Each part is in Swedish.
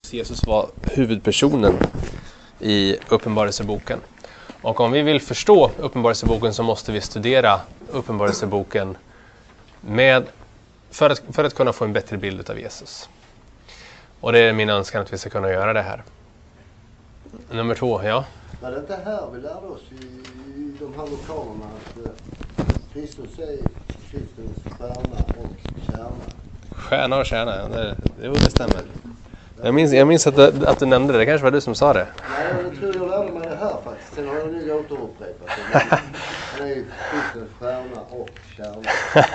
Jesus var huvudpersonen i Uppenbarelseboken. Och om vi vill förstå Uppenbarelseboken så måste vi studera Uppenbarelseboken för att kunna få en bättre bild av Jesus. Och det är min önskan att vi ska kunna göra det här. Nummer 2, ja. Var det inte här vi lärde oss i de här lokalerna att Kristus är Kristens stjärna och kärna? Stjärna och kärna, det stämmer. Jag minns att du nämnde det. Det kanske var du som sa det. Nej, jag tror jag lärde mig det här faktiskt. Sen har jag nu återupprepat det. Han är Kristens stjärna och kärna.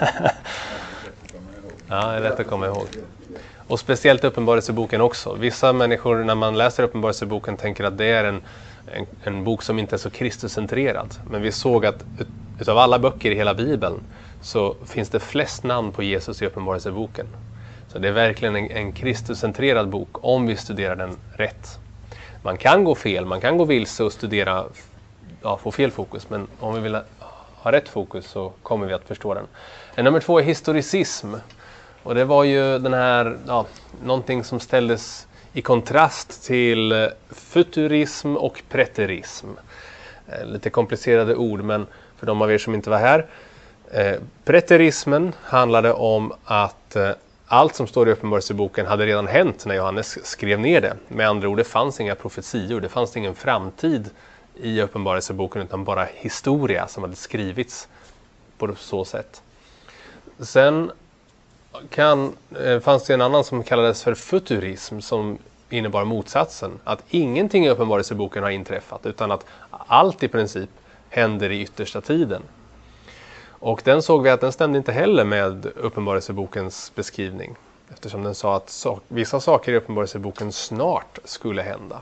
Ja, det är lätt att komma ihåg. Och speciellt Uppenbarelseboken också. Vissa människor när man läser Uppenbarelseboken tänker att det är en bok som inte är så Kristuscentrerad. Men vi såg att utav alla böcker i hela Bibeln så finns det flest namn på Jesus i Uppenbarelseboken. Så det är verkligen en Kristuscentrerad bok om vi studerar den rätt. Man kan gå fel, man kan gå vilse och studera, få fel fokus. Men om vi vill ha rätt fokus så kommer vi att förstå den. Nummer 2 är historicism. Och det var ju den här, någonting som ställdes i kontrast till futurism och preterism. Lite komplicerade ord, men för de av er som inte var här. Preterismen handlade om att allt som står i Uppenbarelseboken hade redan hänt när Johannes skrev ner det. Med andra ord, det fanns inga profetior, det fanns ingen framtid i Uppenbarelseboken utan bara historia som hade skrivits på så sätt. Sen fanns det en annan som kallades för futurism som innebar motsatsen. Att ingenting i Uppenbarelseboken har inträffat utan att allt i princip händer i yttersta tiden. Och den såg vi att den stämde inte heller med Uppenbarelsebokens beskrivning. Eftersom den sa att vissa saker i Uppenbarelseboken snart skulle hända.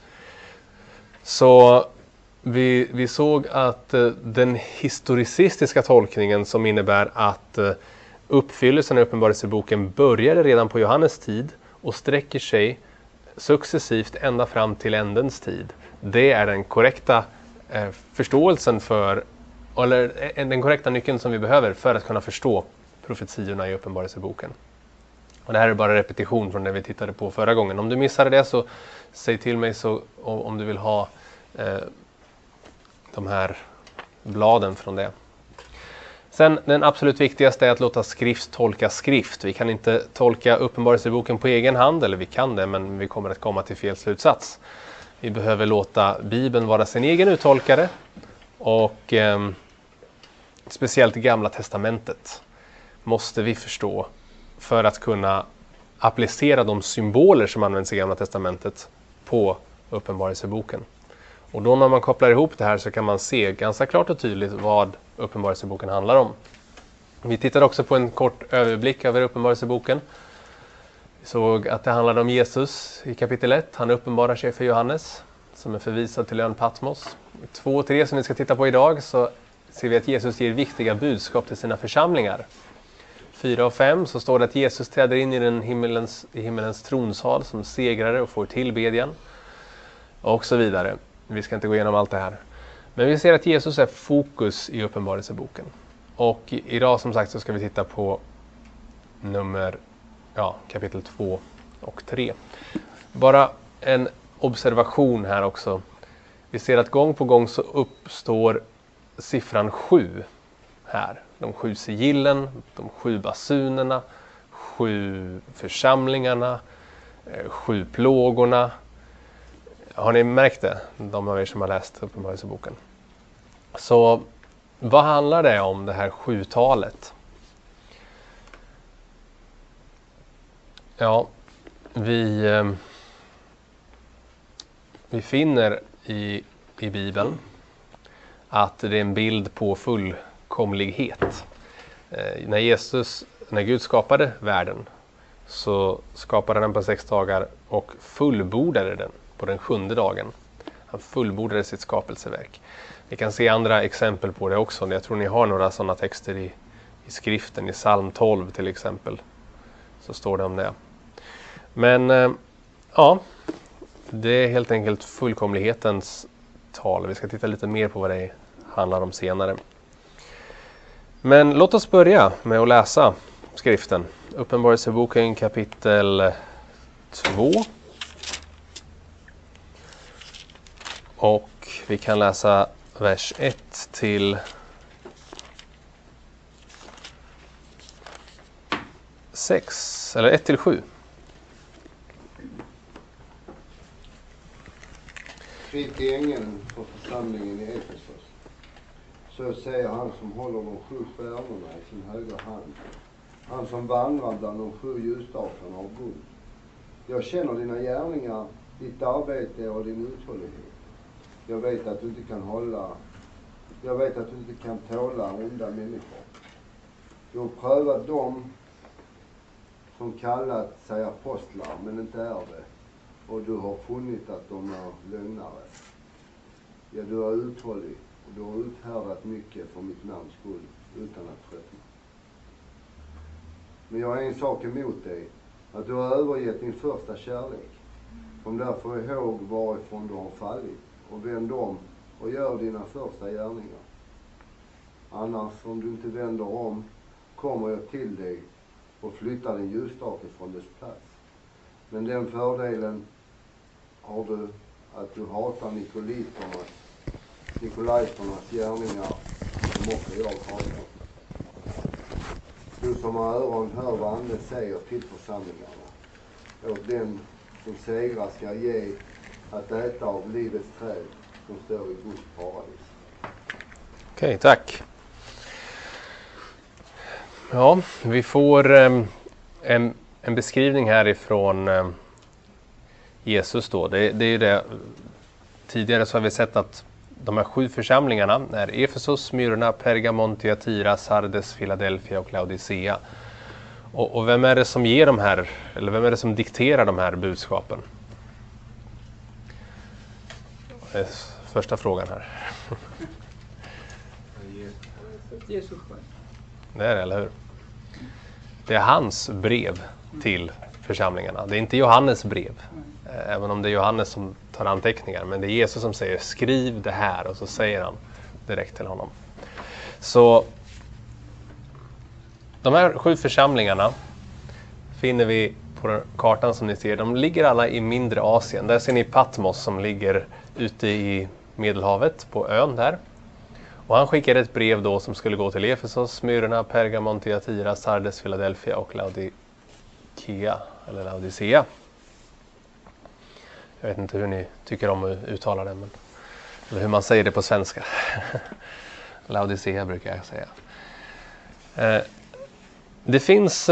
Så vi såg att den historicistiska tolkningen som innebär att uppfyllelsen i Uppenbarelseboken började redan på Johannes tid och sträcker sig successivt ända fram till ändens tid. Det är den korrekta förståelsen eller den korrekta nyckeln som vi behöver för att kunna förstå profetiorna i Uppenbarelseboken. Och det här är bara repetition från det vi tittade på förra gången. Om du missade det så säg till mig så om du vill ha de här bladen från det. Sen den absolut viktigaste är att låta skrift tolka skrift. Vi kan inte tolka Uppenbarelseboken på egen hand, eller vi kan det, men vi kommer att komma till fel slutsats. Vi behöver låta Bibeln vara sin egen uttolkare och speciellt Gamla testamentet måste vi förstå för att kunna applicera de symboler som används i Gamla testamentet på Uppenbarelseboken. Och då när man kopplar ihop det här så kan man se ganska klart och tydligt vad Uppenbarelseboken handlar om. Vi tittar också på en kort överblick över Uppenbarelseboken. Vi såg att det handlade om Jesus i kapitel 1. Han uppenbarar sig för Johannes som är förvisad till ön Patmos. I 2 och 3 som vi ska titta på idag så ser vi att Jesus ger viktiga budskap till sina församlingar. 4 och 5 så står det att Jesus träder in i himmelens tronsal som segrare och får tillbedjan. Och så vidare. Vi ska inte gå igenom allt det här. Men vi ser att Jesus är fokus i Uppenbarelseboken. Och idag som sagt så ska vi titta på kapitel 2 och 3. Bara en observation här också. Vi ser att gång på gång så uppstår siffran 7 här. De 7 sigillen, de 7 basunerna, 7 församlingarna, 7 plågorna. Har ni märkt det? De av er som har läst Uppenbarelseboken. Så vad handlar det om det här 7-talet? Ja, vi finner i Bibeln att det är en bild på fullkomlighet. När Gud skapade världen så skapade den på 6 dagar och fullbordade den på den 7:e dagen. Han fullbordade sitt skapelseverk. Vi kan se andra exempel på det också. Jag tror ni har några sådana texter i skriften. I psalm 12 till exempel så står det om det. Men det är helt enkelt fullkomlighetens tal. Vi ska titta lite mer på vad det handlar om senare. Men låt oss börja med att läsa skriften. Uppenbarelseboken kapitel 2. Och vi kan läsa vers 1 till 6, eller 1 till 7. Skriv till ängeln för församlingen i Efesos. Så säger han som håller de 7 stjärnorna i sin högra hand. Han som vandrar bland de 7 ljusstakarna av guld. Jag känner dina gärningar, ditt arbete och din uthållighet. Jag vet att du inte kan tåla onda människor. Du har prövat dem som kallat sig apostlar men inte är det. Och du har funnit att de är lögnare. Ja, du är uthållig och du har uthärdat mycket för mitt namns skull utan att tröttna. Men jag har en sak emot dig, att du har övergett din första kärlek. Kom därför ihåg varifrån du har fallit och vänd om och gör dina första gärningar. Annars, om du inte vänder om, kommer jag till dig och flyttar din ljusstake från dess plats. Men den fördelen har du att du hatar nikolaisternas gärningar som också jag hatar. Du som har öron hör vad anden säger till församlingarna. Och den som segrar ska ge att äta av livets träd som står i Guds paradis. Okej, tack. Ja, vi får en beskrivning härifrån Jesus då. Det är ju det. Tidigare så har vi sett att de här 7 församlingarna är Efesos, Smyrna, Pergamon, Thyatira, Sardes, Philadelphia och Laodicea. Och vem är det som ger de här, eller vem är det som dikterar de här budskapen? Det är första frågan här. Jesus själv. Det är det, eller hur? Det är hans brev till församlingarna. Det är inte Johannes brev. Även om det är Johannes som tar anteckningar. Men det är Jesus som säger skriv det här. Och så säger han direkt till honom. Så de här 7 församlingarna finner vi på den kartan som ni ser. De ligger alla i mindre Asien. Där ser ni Patmos som ligger ute i Medelhavet på ön där. Och han skickade ett brev då som skulle gå till Efesos, Smyrna, Pergamon, Thyatira, Sardes, Philadelphia och Laodicea. Jag vet inte hur ni tycker om att uttala det, men, eller hur man säger det på svenska. Laodicea brukar jag säga. Det finns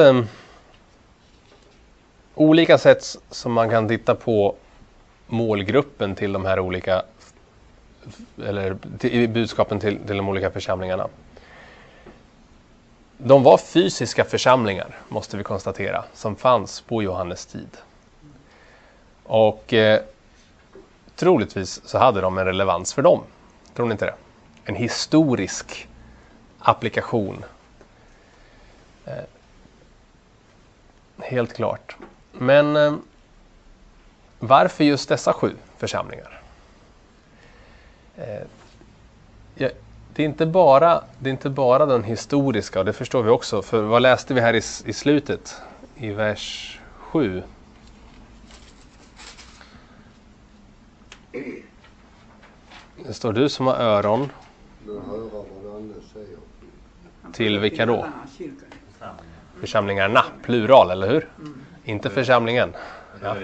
olika sätt som man kan titta på målgruppen till de här olika, eller till budskapen till de olika församlingarna. De var fysiska församlingar, måste vi konstatera, som fanns på Johannes tid. Och troligtvis så hade de en relevans för dem. Tror ni inte det? En historisk applikation. Helt klart. Men varför just dessa 7 församlingar? Det är inte bara den historiska, och det förstår vi också. För vad läste vi här i slutet? I vers 7. Det står du som har öron. Till vilka då? Församlingarna, plural, eller hur? Inte församlingen. Ja.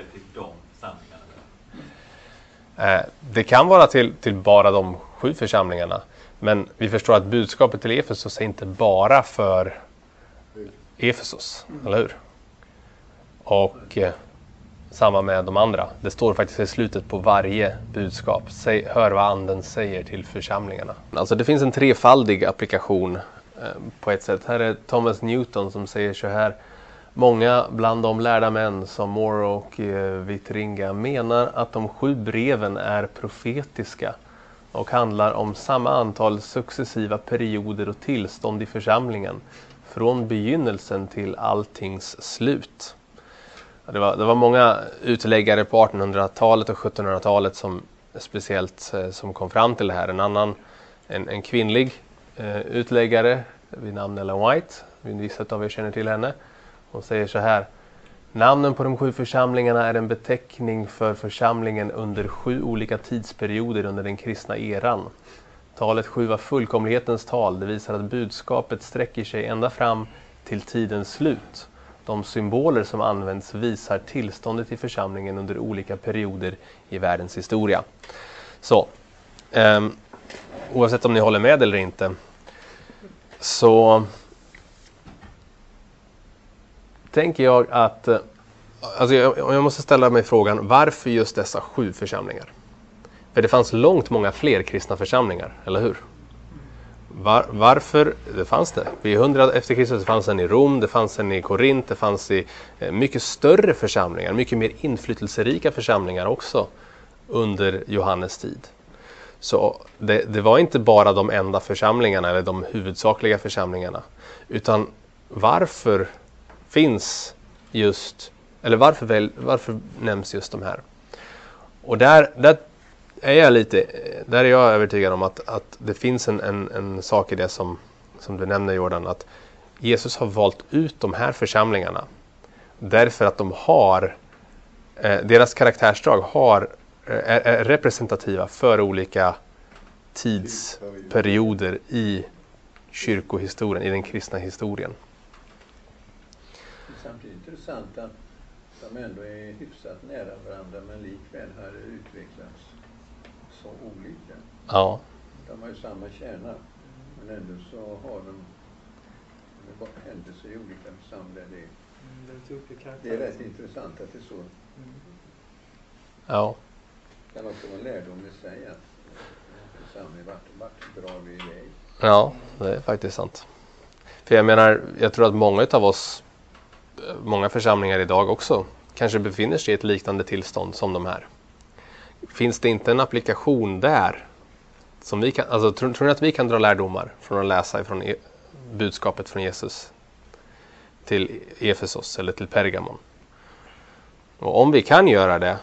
Det kan vara till bara de 7 församlingarna. Men vi förstår att budskapet till Efesos är inte bara för Efesos, eller hur? Och samma med de andra. Det står faktiskt i slutet på varje budskap. Hör vad anden säger till församlingarna. Alltså det finns en trefaldig applikation på ett sätt. Här är Thomas Newton som säger så här. Många bland de lärda män som Moore och Vitringa menar att de 7 breven är profetiska och handlar om samma antal successiva perioder och tillstånd i församlingen från begynnelsen till alltings slut. Det var många utläggare på 1800-talet och 1700-talet som speciellt som kom fram till det här. En kvinnlig utläggare vid namn Ellen White, vissa av er känner till henne. Hon säger så här: Namnen på de 7 församlingarna är en beteckning för församlingen under 7 olika tidsperioder under den kristna eran. Talet 7 var fullkomlighetens tal. Det visar att budskapet sträcker sig ända fram till tidens slut. De symboler som används visar tillståndet i församlingen under olika perioder i världens historia. Så, oavsett om ni håller med eller inte, så tänker jag att jag måste ställa mig frågan, varför just dessa 7 församlingar? För det fanns långt många fler kristna församlingar, eller hur? Varför? Det fanns det. Vid 100 efter Kristus fanns en i Rom, det fanns en i Korint, det fanns i mycket större församlingar, mycket mer inflytelserika församlingar också under Johannes tid. Så det var inte bara de enda församlingarna eller de huvudsakliga församlingarna, utan varför finns just, eller varför nämns just de här? Och där är jag övertygad om att det finns en sak i det som du nämner, Jordan, att Jesus har valt ut de här församlingarna därför att de har deras karaktärsdrag är representativa för olika tidsperioder i kyrkohistorien, i den kristna historien. Det är samtidigt intressant att de ändå är hyfsat nära varandra, men likväl har det utvecklats så olika. Ja. De har ju samma kärna, men ändå så har de händelser i olika församlingar. Det är rätt intressant att det är så. Ja. Det kan också vara lärdom i sig att församling vart drar vi iväg. Ja, det är faktiskt sant. För jag tror att många församlingar idag också kanske befinner sig i ett liknande tillstånd som de här. Finns det inte en applikation där som vi kan, alltså tror ni att vi kan dra lärdomar från att läsa från budskapet från Jesus till Efesos eller till Pergamon? Och om vi kan göra det,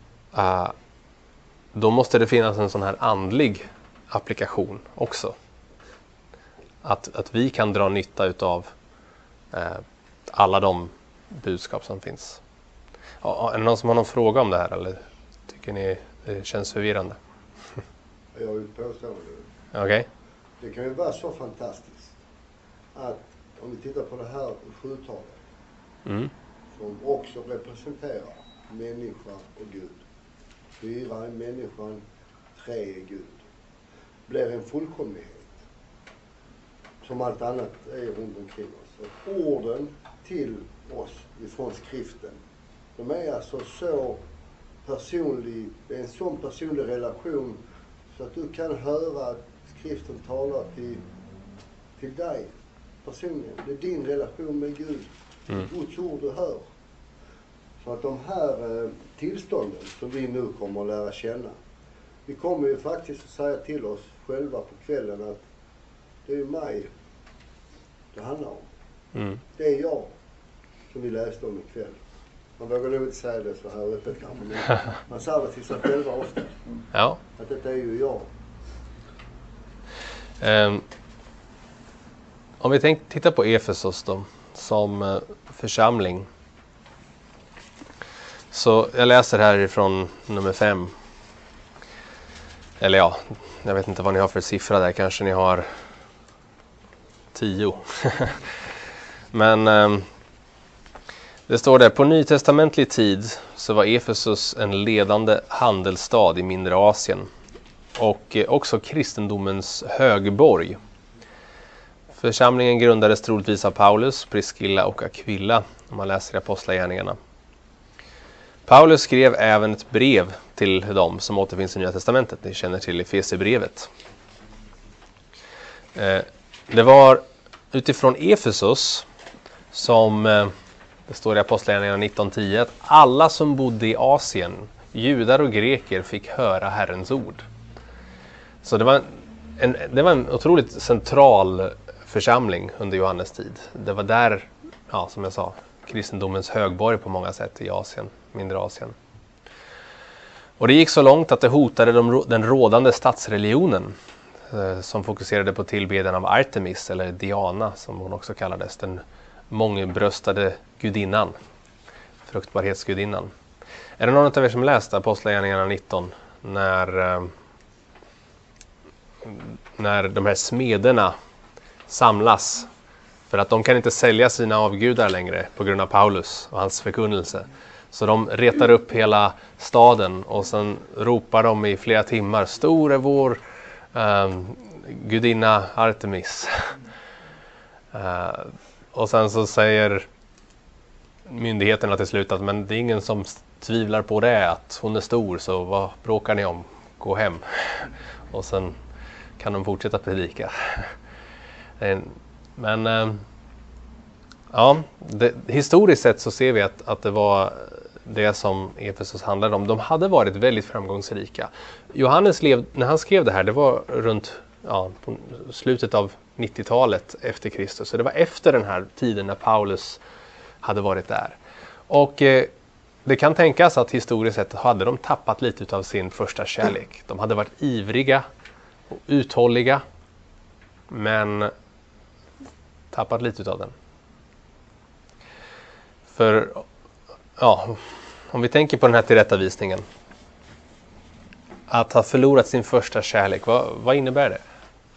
då måste det finnas en sån här andlig applikation också. Att vi kan dra nytta utav alla de budskap som finns. Ja, är det någon som har någon fråga om det här, eller tycker ni det känns förvirrande? Jag vill påstå det. Okej. Det kan ju vara så fantastiskt att om vi tittar på det här 7-talet som också representerar människa och Gud. 4 är människan, 3 är Gud. Blir en fullkomlighet som allt annat är runt omkring oss. Och orden till oss ifrån skriften, de är alltså så personlig, det är en sån personlig relation så att du kan höra att skriften talar till dig personligen. Det är din relation med Gud. Guds ord du hör. Så att de här tillstånden som vi nu kommer att lära känna, vi kommer ju faktiskt att säga till oss själva på kvällen att det är mig det handlar om. Det är jag som vi läste om ikväll. Man vågar nog inte säga det så här öppet kanske, men man säger det till sig själva ofta. Ja. Att detta är ju jag. Om vi tittar på Efesos då, som församling. Så jag läser här ifrån nummer 5. Eller ja, jag vet inte vad ni har för siffra där. Kanske ni har 10. Men det står där, på nytestamentlig tid så var Efesos en ledande handelsstad i mindre Asien. Och också kristendomens högborg. Församlingen grundades troligtvis av Paulus, Priscilla och Aquila, om man läser i Apostlagärningarna. Paulus skrev även ett brev till dem som återfinns i Nya testamentet. Ni känner till Efesierbrevet. Det var utifrån Efesos som det står i Apostlagärningarna 19:10 att alla som bodde i Asien, judar och greker, fick höra Herrens ord. Så det var en otroligt central församling under Johannes tid. Det var där, ja, som jag sa, kristendomens högborg på många sätt i Asien, mindre Asien. Och det gick så långt att det hotade den rådande statsreligionen som fokuserade på tillbedjan av Artemis, eller Diana som hon också kallades, den mångbröstade gudinnan. fruktbarhetsgudinnan. Är det någon av er som läst Apostlagärningarna 19 när de här smederna samlas för att de kan inte sälja sina avgudar längre på grund av Paulus och hans förkunnelse. Så de retar upp hela staden och sen ropar de i flera timmar: stor är vår gudinna Artemis. Och sen så säger myndigheterna till slut att men det är ingen som tvivlar på det, att hon är stor, så vad bråkar ni om? Gå hem. Och sen kan de fortsätta predika. Men historiskt sett så ser vi att det var det som Efesos handlade om. De hade varit väldigt framgångsrika. Johannes när han skrev det här, det var runt på slutet av 90-talet efter Kristus. Så det var efter den här tiden när Paulus hade varit där. Och det kan tänkas att historiskt sett hade de tappat lite av sin första kärlek. De hade varit ivriga och uthålliga, men tappat lite av den. För om vi tänker på den här tillrättavisningen, att ha förlorat sin första kärlek, vad innebär det?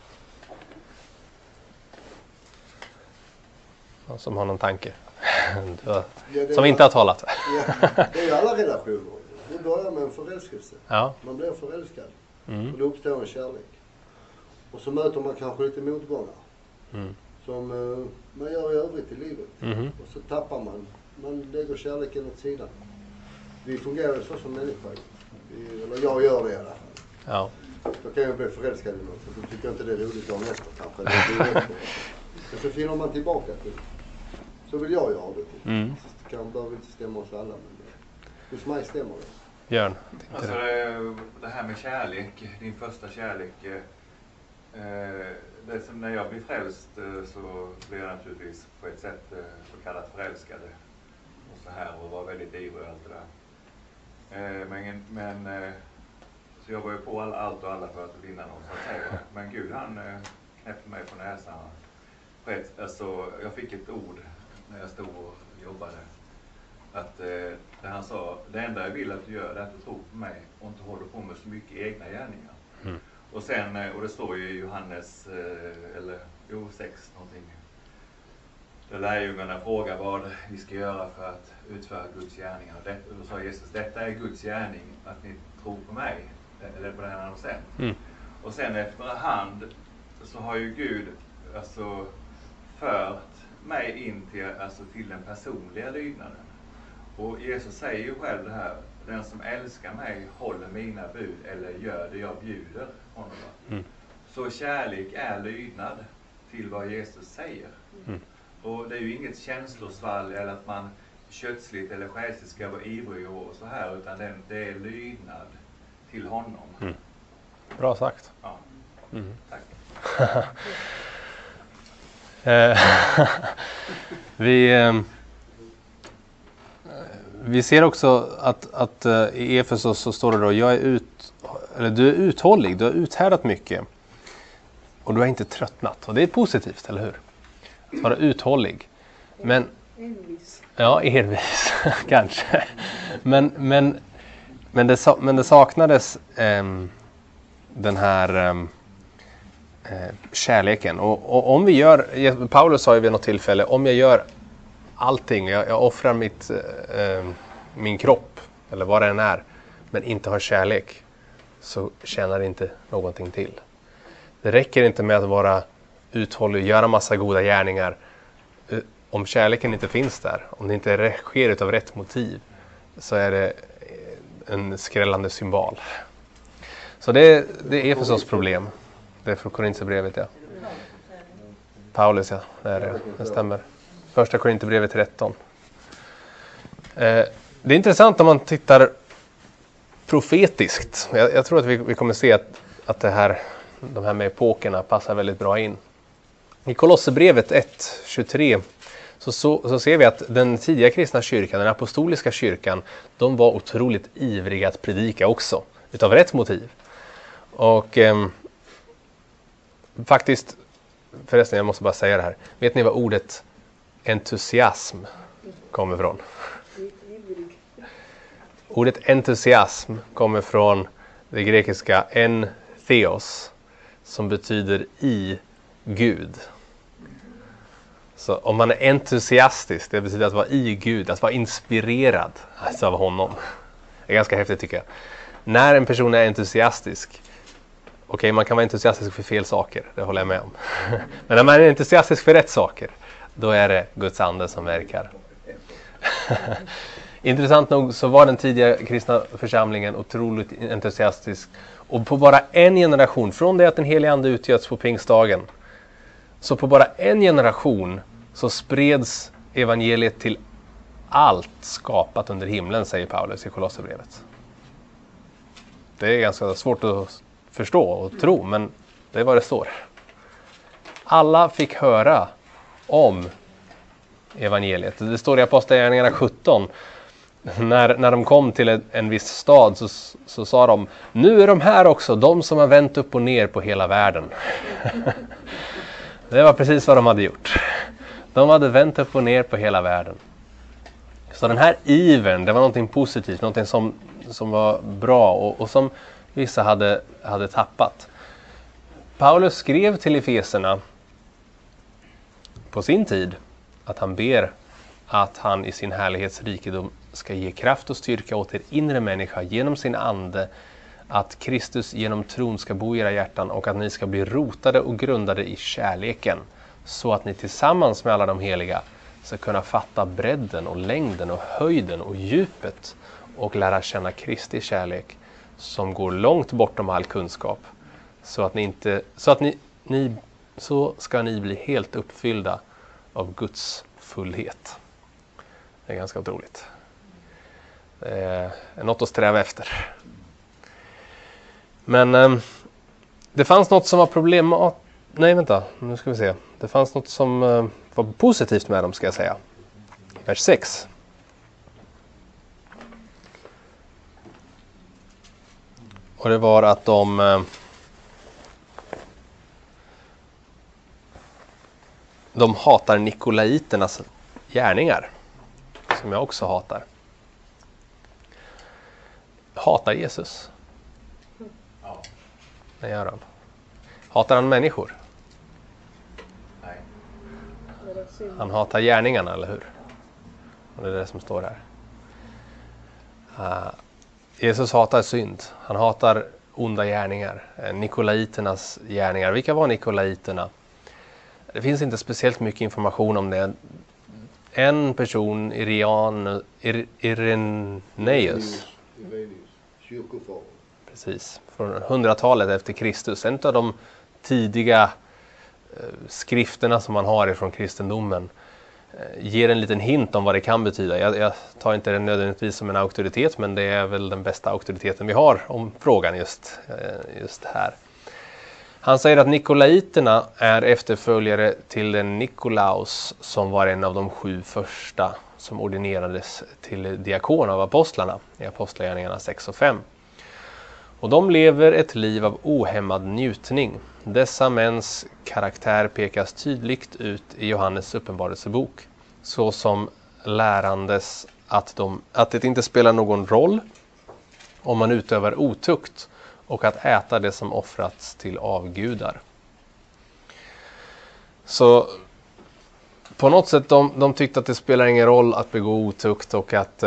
Någon som har någon tanke? Som inte har talat. Det är ju alla relationer. Det börjar med en förälskelse. Ja. Man blir förälskad. Och det uppstår en kärlek. Och så möter man kanske lite motgångar. Som man gör i övrigt i livet. Och så tappar man. Man lägger kärleken åt sidan. Vi fungerar så som människor. Eller jag gör det i alla fall. Ja. Då kan jag bli förälskad i något. Så då tycker jag inte det är roligt dagen efter kanske. Och så finner man tillbaka till. Så vill jag göra det. Det behöver inte stämma oss alla. Men hos mig stämmer det. Björn. Alltså det här med kärlek, din första kärlek. Det som när jag blir frälst så blir jag naturligtvis på ett sätt så kallat förälskade. Och så här, och var väldigt ivrig och allt det där. Så jag var ju på allt och alla för att vinna någon, så att säga. Men Gud, han knäppte mig på näsan. Alltså, jag fick ett ord när jag stod och jobbade. Att där han sa, det enda jag vill att du gör är att du tror på mig och inte håller på med så mycket egna gärningar. Och sen, och det står ju i Johannes 6 någonting. Där lärjungarna frågar vad vi ska göra för att utföra Guds gärningar. Och då sa Jesus, detta är Guds gärning, att ni tror på mig. Eller på den han har sänt. Och sen efterhand så har ju Gud alltså fört mig in till den personliga lydnaden. Och Jesus säger ju själv det här: den som älskar mig håller mina bud eller gör det jag bjuder honom. Så kärlek är lydnad till vad Jesus säger. Och det är ju inget känslosvall eller att man kötsligt eller själsligt ska vara ivrig och så här, utan det är lydnad till honom. Bra sagt. Ja. Tack. Vi ser också att i Efesos så står det då: du är uthållig, du har uthärdat mycket och du har inte tröttnat. Och det är positivt, eller hur? Att vara uthållig. Men Envis. ja, envis kanske. Men det saknades den här kärleken. Och om vi gör, Paulus sa ju vid något tillfälle, om jag gör allting, jag offrar min kropp eller vad det än är, men inte har kärlek, så tjänar det inte någonting till. Det räcker inte med att vara uthållig och göra massa goda gärningar. Om kärleken inte finns där, om det inte sker utav rätt motiv, så är det en skrällande symbol. Så det är Efesos problem. Det är för Korinthierbrevet, ja. Paulus, ja. Det stämmer. Första Korinthierbrevet 13. Det är intressant om man tittar profetiskt. Jag tror att vi kommer se att de här med epokerna passar väldigt bra in. I Kolosserbrevet 1:23 så ser vi att den tidiga kristna kyrkan, den apostoliska kyrkan, de var otroligt ivriga att predika också, utav rätt motiv. Och faktiskt, förresten, jag måste bara säga det här. Vet ni vad ordet entusiasm kommer ifrån? Ordet entusiasm kommer från det grekiska en theos, som betyder i Gud. Så om man är entusiastisk, det betyder att vara i Gud, att vara inspirerad av honom. Det är ganska häftigt tycker jag. När en person är entusiastisk, okej, man kan vara entusiastisk för fel saker, det håller jag med om. Men när man är entusiastisk för rätt saker, då är det Guds ande som verkar. Intressant nog så var den tidiga kristna församlingen otroligt entusiastisk. Och på bara en generation, från det att den heliga ande utgöts på pingstdagen, så på bara en generation så spreds evangeliet till allt skapat under himlen, säger Paulus i Kolosserbrevet. Det är ganska svårt att förstå och tro, men det är vad det står. Alla fick höra om evangeliet. Det står i Apostlagärningarna 17. När de kom till en viss stad så sa de: nu är de här också, de som har vänt upp och ner på hela världen. Det var precis vad de hade gjort. De hade vänt upp och ner på hela världen. Så den här ivern, det var någonting positivt, någonting som var bra och som vissa hade tappat. Paulus skrev till Efeserna på sin tid att han ber att han i sin härlighetsrikedom ska ge kraft och styrka åt er inre människa genom sin ande, att Kristus genom tron ska bo i era hjärtan och att ni ska bli rotade och grundade i kärleken, så att ni tillsammans med alla de heliga ska kunna fatta bredden och längden och höjden och djupet och lära känna Kristi kärlek som går långt bortom all kunskap, så ska ni bli helt uppfyllda av Guds fullhet. Det är ganska otroligt. Det är något att sträva efter. Men det fanns något som var nu ska vi se. Det fanns något som var positivt med dem, ska jag säga. Vers 6. Och det var att de hatar nikolaiternas gärningar, som jag också hatar. Hatar Jesus? Ja. Det gör han. Hatar han människor? Nej. Han hatar gärningarna, eller hur? Och det är det som står här. Jesus hatar synd. Han hatar onda gärningar. Nikolaiternas gärningar. Vilka var nikolaiterna? Det finns inte speciellt mycket information om det. En person, Irenaeus. Kyrkofadern. Precis, från 100-talet efter Kristus. En av de tidiga skrifterna som man har ifrån kristendomen ger en liten hint om vad det kan betyda. Jag tar inte det nödvändigtvis som en auktoritet, men det är väl den bästa auktoriteten vi har om frågan just här. Han säger att nikolaiterna är efterföljare till den Nikolaus som var en av de 7 första som ordinerades till diakon av apostlarna i Apostlagärningarna 6 och 5. Och de lever ett liv av ohämmad njutning. Dessa mäns karaktär pekas tydligt ut i Johannes uppenbarelsebok, så som lärandes att det inte spelar någon roll om man utövar otukt och att äta det som offrats till avgudar. Så på något sätt de tyckte att det spelar ingen roll att begå otukt och att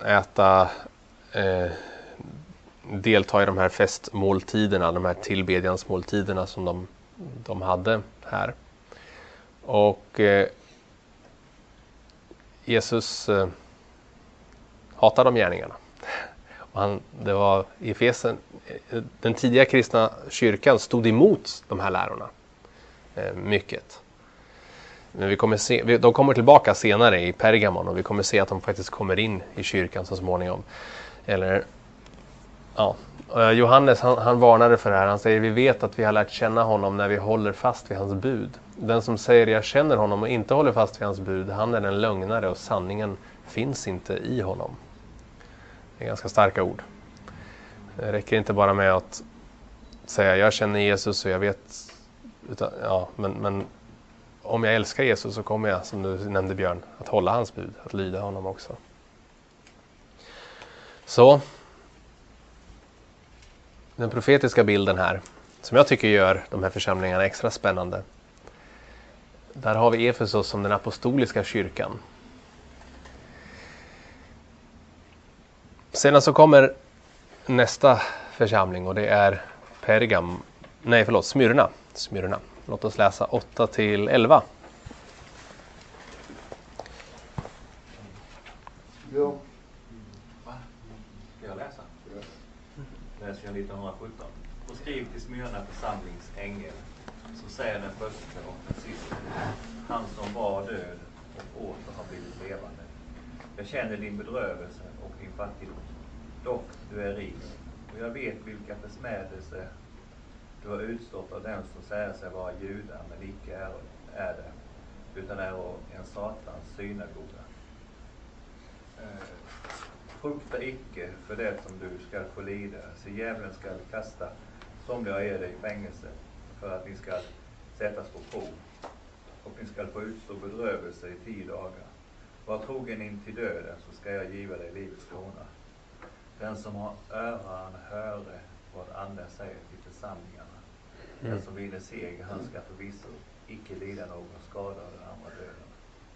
delta i de här festmåltiderna, de här tillbedjansmåltiderna som de hade här. Och Jesus hatar de gärningarna. Och det var i Efesen, den tidiga kristna kyrkan stod emot de här lärorna mycket. Men de kommer tillbaka senare i Pergamon och vi kommer se att de faktiskt kommer in i kyrkan så småningom. Johannes han varnade för det här. Han säger: vi vet att vi har lärt känna honom när vi håller fast vid hans bud. Den som säger jag känner honom och inte håller fast vid hans bud, han är en lögnare och sanningen finns inte i honom. Det är ganska starka ord. Det räcker inte bara med att säga jag känner Jesus och jag vet, men om jag älskar Jesus så kommer jag, som du nämnde Björn, att hålla hans bud, att lyda honom också. Så den profetiska bilden här, som jag tycker gör de här församlingarna extra spännande. Där har vi Efesos som den apostoliska kyrkan. Sedan så kommer nästa församling och det är Smyrna. Låt oss läsa 8-11. Ja. Ska jag läsa? Läser jag 1917. Och skriv till Smyrna församlings ängel, så säger den första och den sista, han som var död och åter har blivit levande. Jag känner din bedrövelse och din fattigdom. Dock, du är rik, och jag vet vilka försmädelser du har utstått av den som säger sig vara judar, men icke är det, utan är en satans synagoga. Frukta icke för det som du ska få lida, så djävulen ska kasta somliga av er i fängelse för att ni ska sättas på prov, och ni ska få utstå bedrövelse i 10 dagar. Var trogen in till döden, så ska jag giva dig livets krona. Den som har öron höre vad anden säger till församlingarna. Den som vinner seger, han ska förvisso icke lida någon skada av den andra döden.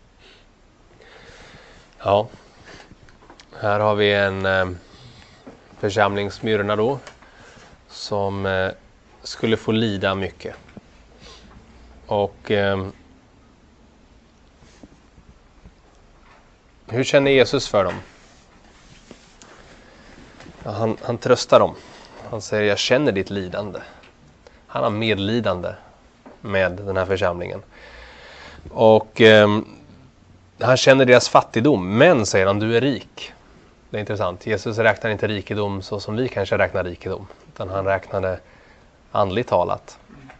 Ja, här har vi en församling Smyrna då, som skulle få lida mycket. Och hur känner Jesus för dem? Ja, han tröstar dem. Han säger, jag känner ditt lidande. Han har medlidande med den här församlingen. Och han känner deras fattigdom. Men, säger han, du är rik. Det är intressant. Jesus räknar inte rikedom så som vi kanske räknar rikedom. Utan han räknade andligt talat.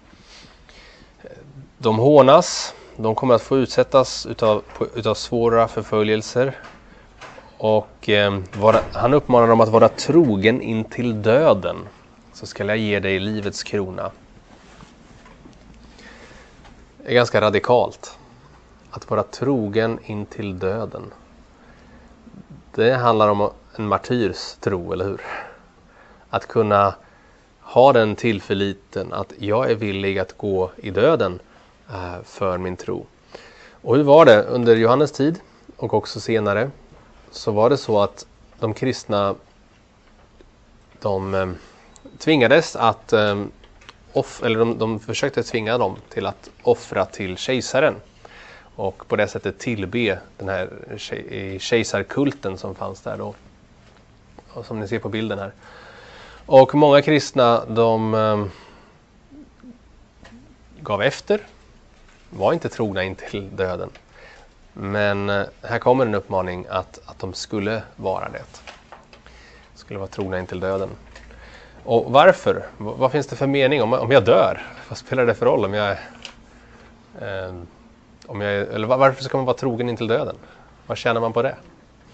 De hånas. De kommer att få utsättas utav svåra förföljelser. Och han uppmanar dem att vara trogen in till döden. Så ska jag ge dig livets krona. Det är ganska radikalt. Att vara trogen in till döden. Det handlar om en martyrs tro, eller hur? Att kunna ha den tillförliten att jag är villig att gå i döden för min tro. Och hur var det under Johannes tid och också senare? Så var det så att de kristna, de tvingades att de försökte tvinga dem till att offra till kejsaren och på det sättet tillbe den här kejsarkulten som fanns där då, och som ni ser på bilden här. Och många kristna, de gav efter, var inte trogna in till döden. Men här kommer en uppmaning att de skulle vara det. Skulle vara trogna in till döden. Och varför? Vad finns det för mening om jag dör? Vad spelar det för roll eller varför ska man vara trogen in till döden? Vad tjänar man på det?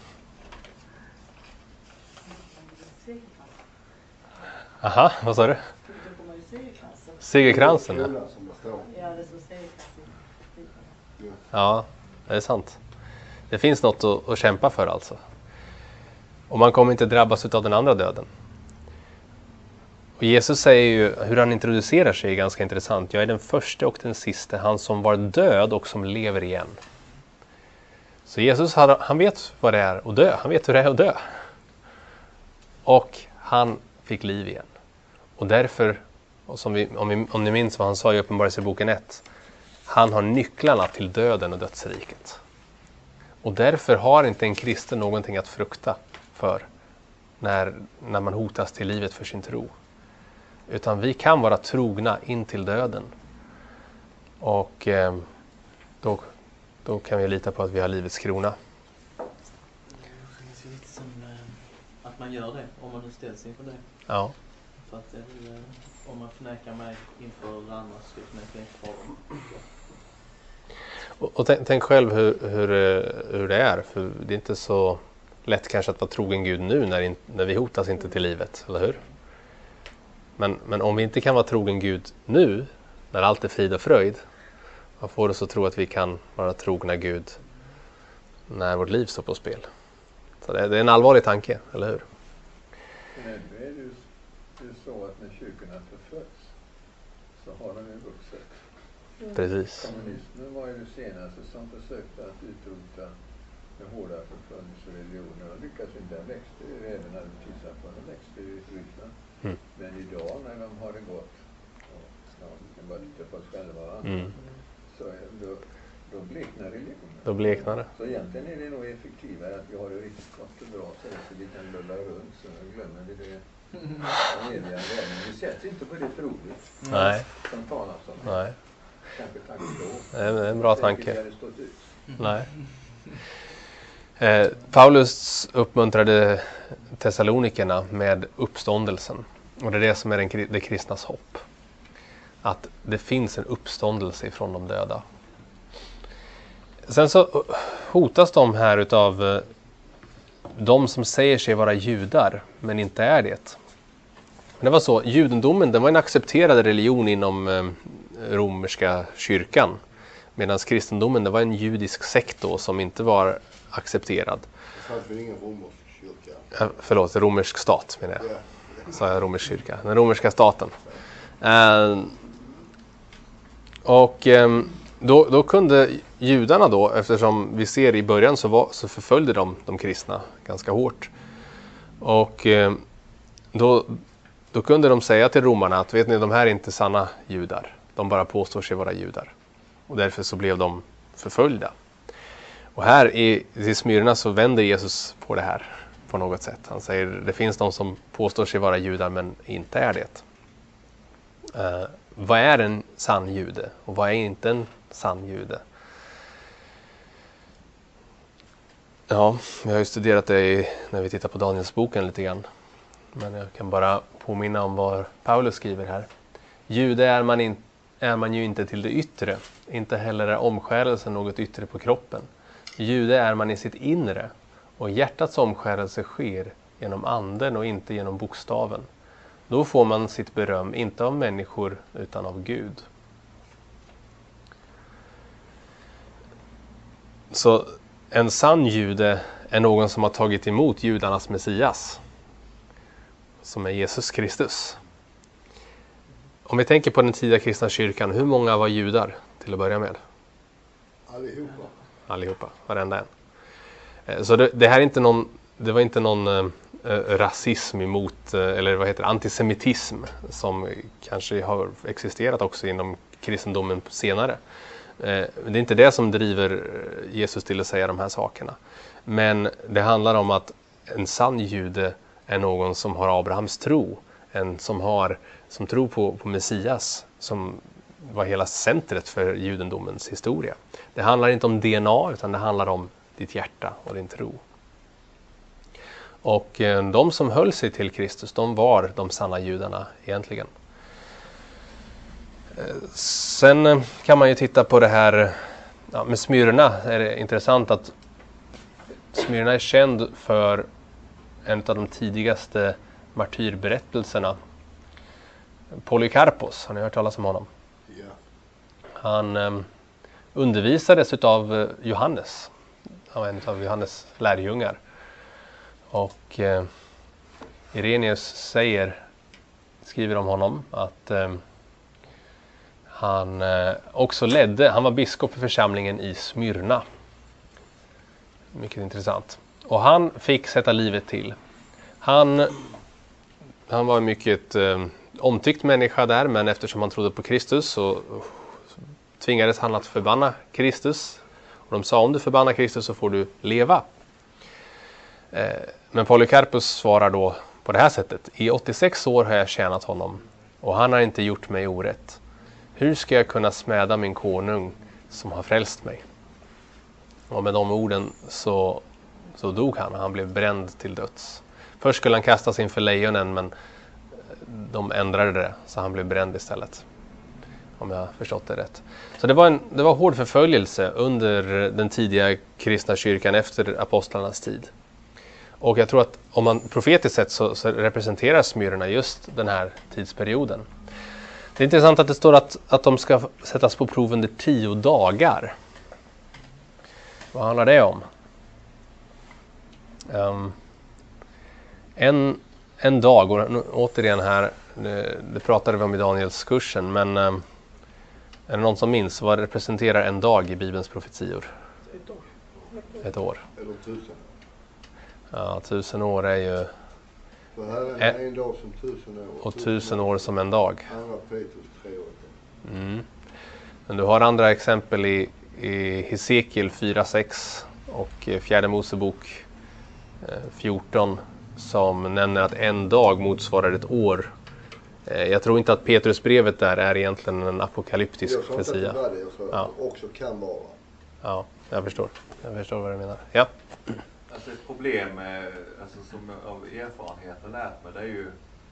Aha, vad sa du? Segerkransen, ja. Ja, det är sant. Det finns något att kämpa för alltså. Och man kommer inte drabbas av den andra döden. Och Jesus säger ju, hur han introducerar sig är ganska intressant. Jag är den första och den sista, han som var död och som lever igen. Så Jesus, han vet vad det är att dö. Han vet hur det är att dö. Och han fick liv igen. Och därför, och om ni minns vad han sa i Uppenbarelseboken 1, han har nycklarna till döden och dödsriket. Och därför har inte en kristen någonting att frukta för när man hotas till livet för sin tro. Utan vi kan vara trogna in till döden. Och då kan vi lita på att vi har livets krona. Det känns ju lite som att man gör det om man nu ställs inför det. Ja. För att om man förnekar mig inför andra så förnekar jag inför dem. Och tänk själv hur det är. För det är inte så lätt kanske att vara trogen Gud nu när vi hotas inte till livet, eller hur? Men om vi inte kan vara trogen Gud nu, när allt är frid och fröjd, vad får oss att tro att vi kan vara trogna Gud när vårt liv står på spel? Så det är en allvarlig tanke, eller hur? Men nu är det ju så att när kyrkorna förföljs så har de ju vuxit. Precis. Kommunismen var ju det senaste som försökte att utrota med hårda förföljelsereligioner och lyckas inte. Den växte ju även när de tittar på den växte ju i Ryssland. Mm. Men idag när de har det gått och snart vi kan bara titta på oss själva så då bleknar religionen. Då bleknar det. Så egentligen är det nog effektivare att vi har det riktigt gott och bra så vi kan lulla runt så glömmer vi det. Vi sätter inte på det provet. Nej. Som talas om. Nej. Kanske tack då. Det är en bra tanke. Nej. Nej. Paulus uppmuntrade Thessalonikerna med uppståndelsen. Och det är det som är det kristnas hopp. Att det finns en uppståndelse ifrån de döda. Sen så hotas de här utav de som säger sig vara judar men inte är det. Det var så, judendomen den var en accepterad religion inom romerska kyrkan. Medan kristendomen det var en judisk sekt då, som inte var accepterad. Det fanns väl ingen romersk kyrka? Förlåt, romersk stat menar jag. Sa jag romersk kyrka. Den romerska staten. Då kunde judarna då, eftersom vi ser i början så förföljde de kristna ganska hårt. Och då kunde de säga till romarna att vet ni, de här är inte sanna judar. De bara påstår sig vara judar. Och därför så blev de förföljda. Och här i Smyrna så vänder Jesus på det här på något sätt. Han säger det finns de som påstår sig vara judar men inte är det. Vad är en sann jude och vad är inte en sann jude? Ja, vi har ju studerat det när vi tittar på Danielsboken lite grann. Men jag kan bara påminna om vad Paulus skriver här. Jude är man ju inte till det yttre. Inte heller är omskärelse något yttre på kroppen. Jude är man i sitt inre. Och hjärtats omskärelse sker genom anden och inte genom bokstaven. Då får man sitt beröm inte av människor utan av Gud. Så en sann jude är någon som har tagit emot judarnas Messias. Som är Jesus Kristus. Om vi tänker på den tidiga kristna kyrkan, hur många var judar till att börja med? Allihopa, varenda en. Så det här är inte det var inte någon rasism emot, eller vad heter det, antisemitism som kanske har existerat också inom kristendomen senare. Det är inte det som driver Jesus till att säga de här sakerna. Men det handlar om att en sann jude är någon som har Abrahams tro. En som tror på Messias som var hela centret för judendomens historia. Det handlar inte om DNA utan det handlar om ditt hjärta och din tro. Och de som höll sig till Kristus, de var de sanna judarna egentligen. Sen kan man ju titta på det här med Smyrna. Är det intressant att Smyrna är känd för en av de tidigaste martyrberättelserna. Polycarpos, har ni hört talas om honom? Ja. Han undervisades av Johannes. Han var en av Johannes lärjungar. Och Irenaeus skriver om honom att han också han var biskop för församlingen i Smyrna. Mycket intressant. Och han fick sätta livet till. Han var en mycket omtyckt människa där, men eftersom han trodde på Kristus så tvingades han att förbanna Kristus. Och de sa om du förbannar Kristus så får du leva. Men Polycarpus svarar då på det här sättet. I 86 år har jag tjänat honom och han har inte gjort mig orätt. Hur ska jag kunna smäda min konung som har frälst mig? Och med de orden så dog han och han blev bränd till döds. Först skulle han kastas inför lejonen men de ändrade det så han blev bränd istället. Om jag har förstått det rätt. Så det var hård förföljelse under den tidiga kristna kyrkan efter apostlarnas tid. Och jag tror att om man profetiskt sett så representerar Smyrna just den här tidsperioden. Det är intressant att det står att de ska sättas på prov under 10 dagar. Vad handlar det om? en dag, och återigen här, det pratade vi om i Danielskursen, men är det någon som minns vad representerar en dag i Bibelns profetior? Ett år. Eller 1000. Ja, 1000 år är ju... För här är en dag som 1000 år. Och 1000 år som en dag. Andra Petrus 3:8. Mm. Men du har andra exempel i Hesekiel 4:6 och fjärde Mosebok 14 som nämner att en dag motsvarar ett år. Jag tror inte att Petrusbrevet där är egentligen en apokalyptisk profetia. Jag sa inte att det var det, jag sa Ja. att det också kan vara. Ja, jag förstår vad du menar. Ja. Alltså ett problem, alltså som av erfarenhet har lärt mig, det är ju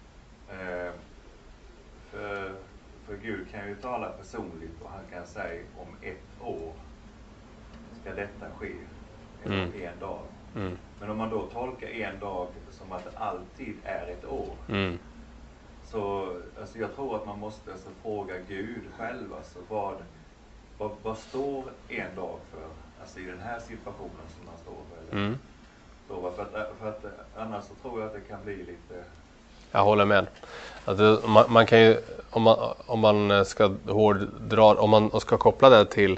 för Gud kan ju tala personligt och han kan säga om ett år ska detta ske, eller en dag. Mm. Men om man då tolkar en dag som att det alltid är ett år, så alltså jag tror att man måste alltså fråga Gud själv, alltså vad står en dag för, alltså i den här situationen som man står för. Eller? Så, för att annars så tror jag att det kan bli lite... Jag håller med. Alltså, man kan ju, om man ska hårdra, om man ska koppla det till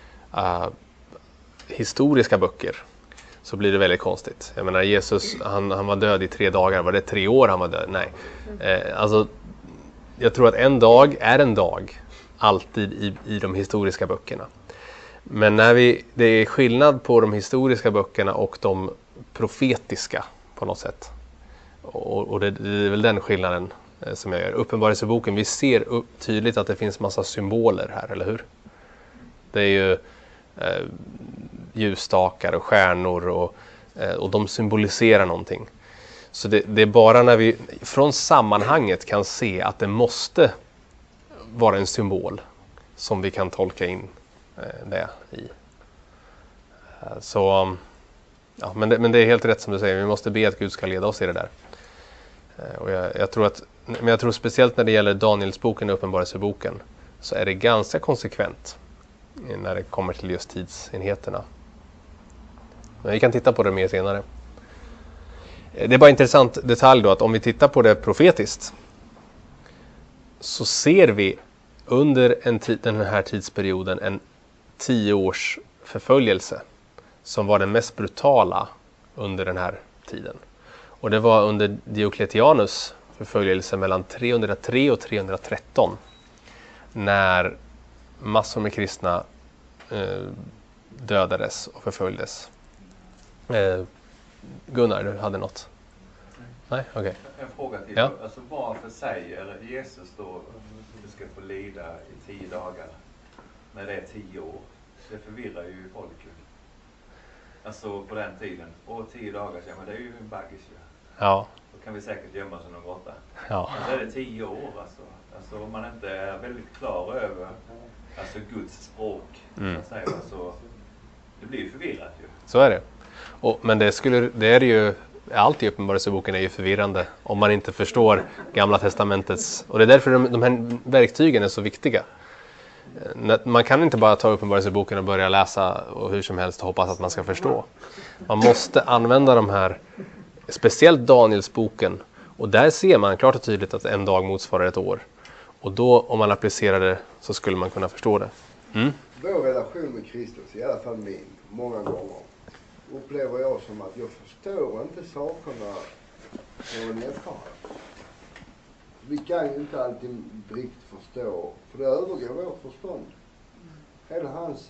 historiska böcker, så blir det väldigt konstigt. Jag menar, Jesus, han var död i 3 dagar. Var det 3 år han var död? Nej. Alltså, jag tror att en dag är en dag. Alltid i de historiska böckerna. Men det är skillnad på de historiska böckerna och de profetiska på något sätt. Och det är väl den skillnaden som jag gör. Uppenbarelseboken, vi ser tydligt att det finns massa symboler här, eller hur? Det är ju ljusstakar och stjärnor och de symboliserar någonting. Så det är bara när vi från sammanhanget kan se att det måste vara en symbol som vi kan tolka in det i. Så ja, men det är helt rätt som du säger. Vi måste be att Gud ska leda oss i det där. Och jag tror speciellt när det gäller Danielsboken och Uppenbarelseboken så är det ganska konsekvent när det kommer till just tidsenheterna. Men vi kan titta på det mer senare. Det är bara en intressant detalj då att om vi tittar på det profetiskt så ser vi under den här tidsperioden en 10 års förföljelse som var den mest brutala under den här tiden. Och det var under Diocletianus förföljelse mellan 303 och 313 när massor med kristna dödades och förföljdes. Gunnar, du hade något? Nej, okej. Okay. En fråga till. Ja. Alltså varför säger Jesus då att du ska få lida i 10 dagar när det är 10 år? Det förvirrar ju folket. Alltså på den tiden. Och 10 dagar, ja, men det är ju en baggis ju. Ja. Då kan vi säkert gömma oss någon grotta. Ja. Men så är det 10 år alltså om man inte är väldigt klar över alltså Guds språk så att säga, så det blir ju förvirrat ju. Så är det. Men det är ju allt i Uppenbarelseboken är ju förvirrande om man inte förstår Gamla testamentets, och det är därför de här verktygen är så viktiga. Man kan inte bara ta Uppenbarelseboken och börja läsa och hur som helst och hoppas att man ska förstå. Man måste använda de här, speciellt Danielsboken, och där ser man klart och tydligt att en dag motsvarar ett år. Och då, om man applicerar det, så skulle man kunna förstå det. Vår relation med Kristus, i alla fall min, många gånger, upplever jag som att jag förstår inte sakerna från efterhand. Vi kan ju inte alltid riktigt förstå, för det övergår vårt förstånd. Hela hans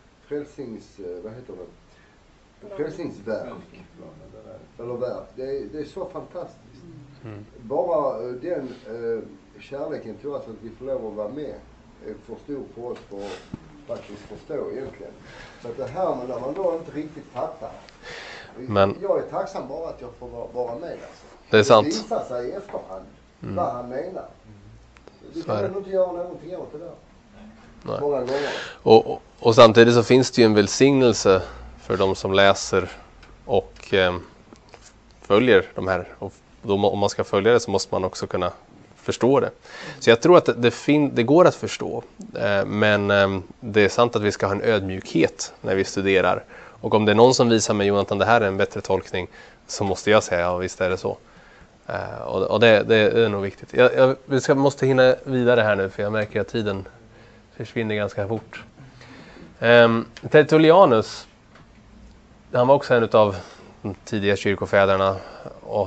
frälsningsverk, eller verk, det är så fantastiskt. Bara den kärleken till oss att vi får lov att vara med är för stor för oss för att faktiskt förstå egentligen. Så att det här med när man då inte riktigt fattar. Men jag är tacksam bara att jag får vara med. Alltså. Det är sant. Det visar sig i efterhand vad han menar. Vi kan nog inte göra någonting åt det där. Nej. Många gånger. Och samtidigt så finns det ju en välsignelse för de som läser och följer de här. Och då, om man ska följa det så måste man också kunna förstå det. Så jag tror att det går att förstå. Men det är sant att vi ska ha en ödmjukhet när vi studerar. Och om det är någon som visar mig, Jonathan, det här är en bättre tolkning, så måste jag säga, ja visst är det så. Och det är nog viktigt. Vi måste hinna vidare här nu, för jag märker att tiden försvinner ganska fort. Tertullianus, han var också en av de tidiga kyrkofäderna, och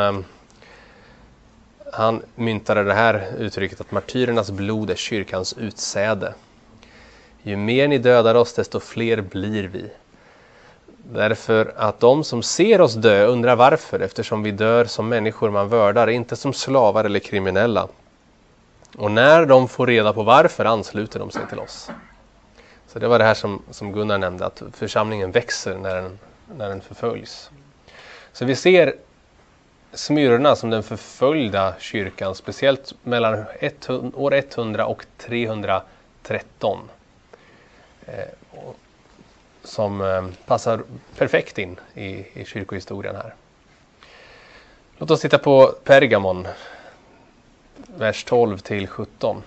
han myntade det här uttrycket att martyrernas blod är kyrkans utsäde. Ju mer ni dödar oss, desto fler blir vi. Därför att de som ser oss dö undrar varför, eftersom vi dör som människor man vördar, inte som slavar eller kriminella. Och när de får reda på varför ansluter de sig till oss. Så det var det här som Gunnar nämnde, att församlingen växer när den förföljs. Så vi ser Smyrna som den förföljda kyrkan, speciellt mellan år 100 och 313. Som passar perfekt in i kyrkohistorien här. Låt oss titta på Pergamon, vers 12 till 17.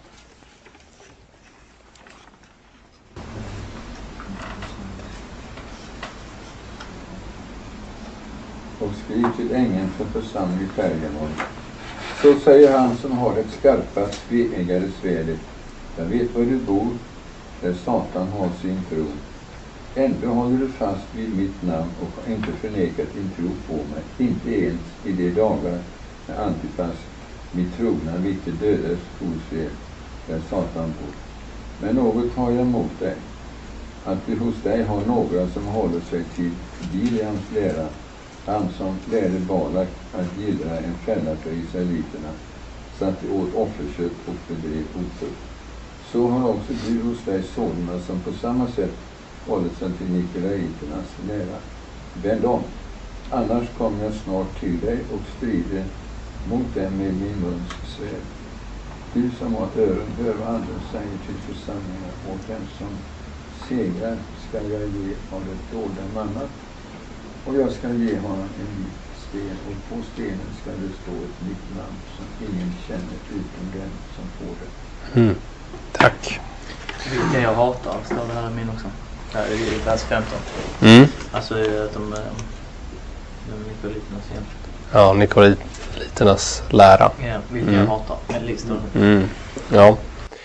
Och skriv till ängeln som församling i Pergamon. Så säger han som har det skarpa tveeggade svärdet. Jag vet var du bor, där Satan har sin tron. Ändå håller du fast vid mitt namn och har inte förnekat din tro på mig, inte ens i de dagar när Antipas, mitt trogna vitte, dödades hos er, där Satan bor. Men något har jag emot dig, att du hos dig har några som håller sig till Biliams lära, han som lärde Balak att gillra en fälla för israeliterna, så att de åt offerkött och bedrev otukt. Så har också du hos dig sådana som på samma sätt hållit sig till nikolaiternas lära. Vänd om, annars kommer jag snart till dig och strider mot dem med min muns svärd. Du som har öron, hör vad andra säger till församlingar, och den som segrar ska jag ge av det dolda mannat, och jag ska ge honom en vit sten, och på stenen ska det stå ett nytt namn som ingen känner utom den som får det. Tack. Vilka jag hatar, står det här i min också. Här är det vers 15. Alltså att de nikoliternas igen. Ja, nikoliternas lära. Ja, vilka jag hatar. En lista. Ja.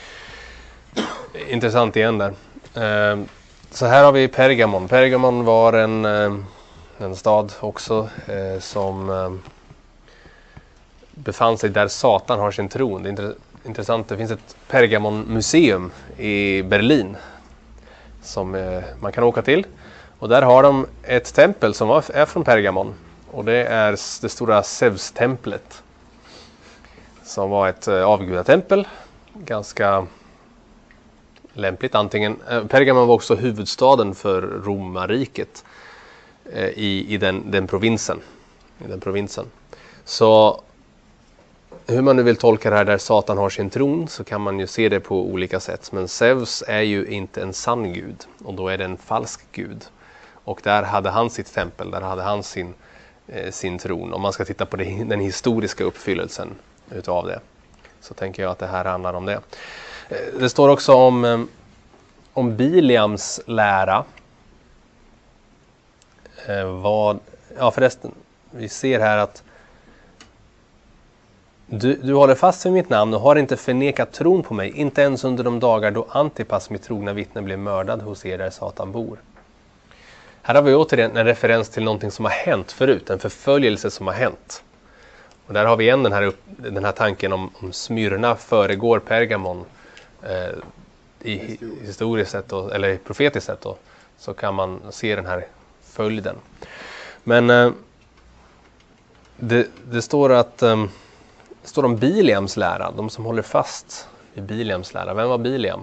Intressant igen där. Så här har vi Pergamon. Pergamon var en stad också som befann sig där Satan har sin tron. Det är intressant. Det finns ett Pergamon-museum i Berlin som man kan åka till. Och där har de ett tempel som är från Pergamon. Och det är det stora Zeus-templet. Som var ett avgudatempel. Ganska lämpligt. Pergamon var också huvudstaden för romarriket i den provinsen. Så hur man nu vill tolka det här där Satan har sin tron, så kan man ju se det på olika sätt. Men Zeus är ju inte en sann gud, och då är det en falsk gud. Och där hade han sitt tempel, där hade han sin tron. Om man ska titta på den historiska uppfyllelsen utav det, så tänker jag att det här handlar om det. Det står också om Biliams lära. Förresten, vi ser här att du håller fast vid mitt namn och har inte förnekat tron på mig, inte ens under de dagar då Antipas, mitt trogna vittne, blev mördad hos er där Satan bor. Här har vi återigen en referens till någonting som har hänt förut, en förföljelse som har hänt. Och där har vi igen den här tanken om Smyrna föregår Pergamon i historiskt sett eller i profetiskt sett då, så kan man se den här följden. Men det står att det står om Biliams lära, de som håller fast vid Biliams lära. Vem var Biliam?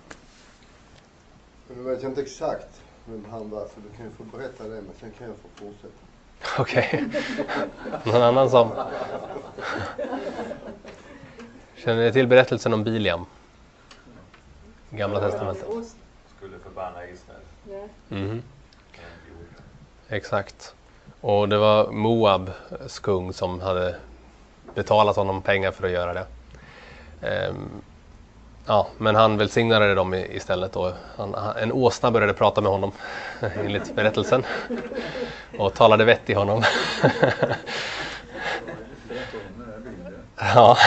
Nu vet jag inte exakt vem han var, så du kan ju få berätta det, men sen kan jag få fortsätta. Okej. Någon annan som... Känner ni till berättelsen om Biliam? Gamla testamentet. Skulle förbanna Israel. Exakt. Och det var Moabs kung som hade betalat honom pengar för att göra det. Men han välsignade dem istället. Då. En åsna började prata med honom enligt berättelsen och talade vett i honom. Ja.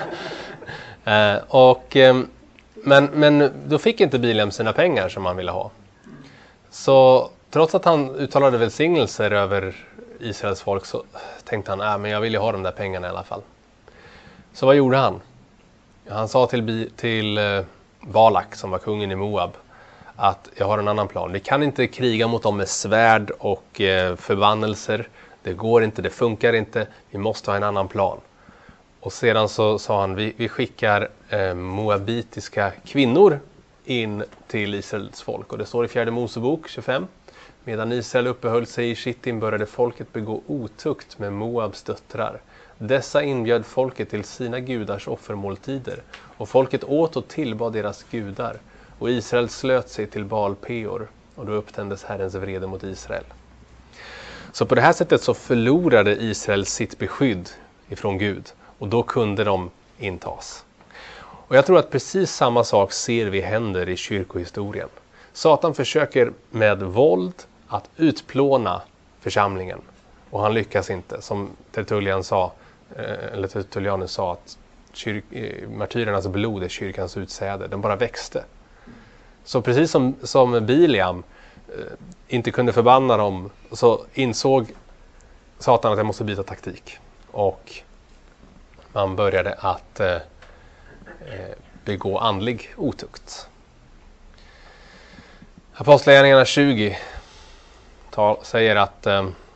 Men då fick inte Bileam sina pengar som han ville ha. Så trots att han uttalade välsignelser över Israels folk så tänkte han, men jag vill ju ha de där pengarna i alla fall. Så vad gjorde han? Han sa till Balak, som var kungen i Moab, att jag har en annan plan. Vi kan inte kriga mot dem med svärd och förbannelser. Det går inte, det funkar inte. Vi måste ha en annan plan. Och sedan så sa han, vi skickar moabitiska kvinnor in till Israels folk. Och det står i 4 Mosebok 25. Medan Israel uppehöll sig i Shittim började folket begå otukt med Moabs döttrar. Dessa inbjöd folket till sina gudars offermåltider. Och folket åt och tillbad deras gudar. Och Israel slöt sig till Baal Peor. Och då upptändes Herrens vrede mot Israel. Så på det här sättet så förlorade Israel sitt beskydd ifrån Gud. Och då kunde de intas. Och jag tror att precis samma sak ser vi händer i kyrkohistorien. Satan försöker med våld att utplåna församlingen. Och han lyckas inte. Som Tertullianen sa att martyrernas blod är kyrkans utsäde. Den bara växte. Så precis som Bileam inte kunde förbanna dem, så insåg Satan att jag måste byta taktik. Och man började att begå andlig otukt. Apostlagärningarna 20 säger att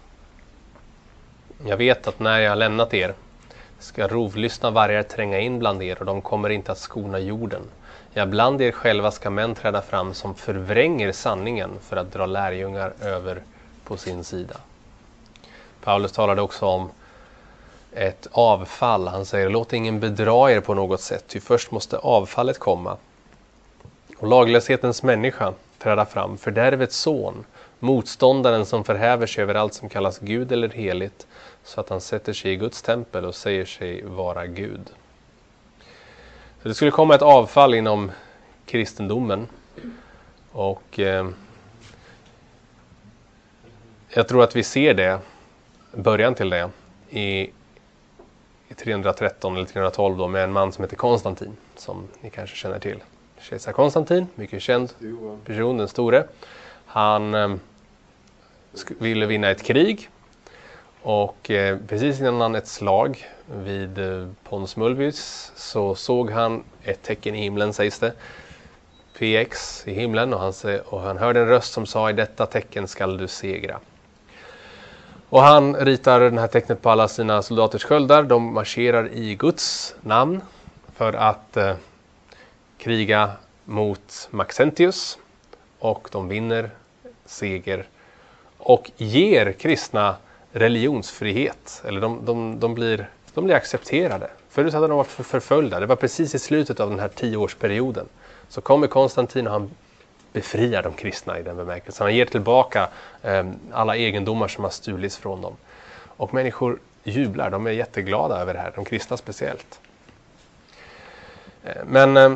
jag vet att när jag har lämnat er ska rovlystna vargar tränga in bland er och de kommer inte att skona jorden. Ja, bland er själva ska män träda fram som förvränger sanningen för att dra lärjungar över på sin sida. Paulus talade också om ett avfall. Han säger, låt ingen bedra er på något sätt, ty först måste avfallet komma. Och laglöshetens människa träda fram, fördärvets son, motståndaren som förhäver sig över allt som kallas Gud eller heligt, så att han sätter sig i Guds tempel och säger sig vara Gud. Så det skulle komma ett avfall inom kristendomen. Och jag tror att vi ser det, början till det, i 313 eller 312 då, med en man som heter Konstantin, som ni kanske känner till. Kejsar Konstantin, mycket känd person, den store. Han ville vinna ett krig. Och precis innan ett slag vid Pons Mulvius så såg han ett tecken i himlen, sägs det. PX i himlen, och han hörde en röst som sa, i detta tecken skall du segra. Och han ritar det här tecknet på alla sina soldaters sköldar. De marscherar i Guds namn för att kriga mot Maxentius. Och de vinner seger och ger kristna religionsfrihet. Eller de blir accepterade. Förut hade de varit förföljda. Det var precis i slutet av den här 10-årsperioden. Så kommer Konstantin och han befriar de kristna i den bemärkelsen. Han ger tillbaka alla egendomar som har stulits från dem. Och människor jublar. De är jätteglada över det här. De kristna speciellt. Men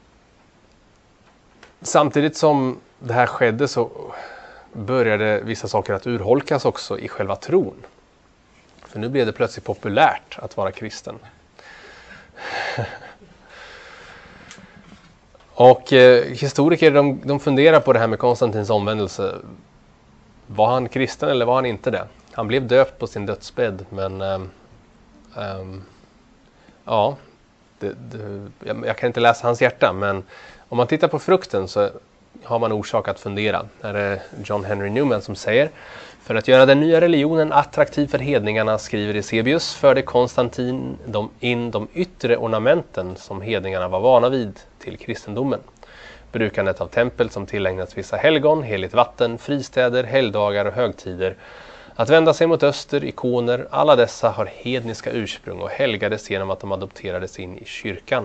samtidigt som det här skedde så började vissa saker att urholkas också i själva tron. För nu blev det plötsligt populärt att vara kristen. Och historiker de funderar på det här med Konstantins omvändelse. Var han kristen eller var han inte det? Han blev döpt på sin dödsbädd, men jag kan inte läsa hans hjärta, men om man tittar på frukten så har man orsak att fundera. Det är John Henry Newman som säger: för att göra den nya religionen attraktiv för hedningarna, skriver Eusebius, förde Konstantin in de yttre ornamenten som hedningarna var vana vid till kristendomen. Brukandet av tempel som tillägnats vissa helgon, heligt vatten, fristäder, helgdagar och högtider. Att vända sig mot öster, ikoner, alla dessa har hedniska ursprung och helgades genom att de adopterades in i kyrkan.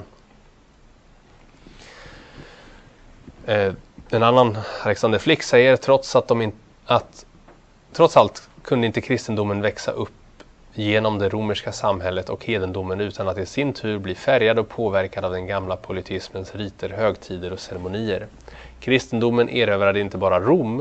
En annan, Alexander Flick, säger trots allt kunde inte kristendomen växa upp genom det romerska samhället och hedendomen utan att i sin tur bli färgad och påverkad av den gamla politismens riter, högtider och ceremonier. Kristendomen erövrade inte bara Rom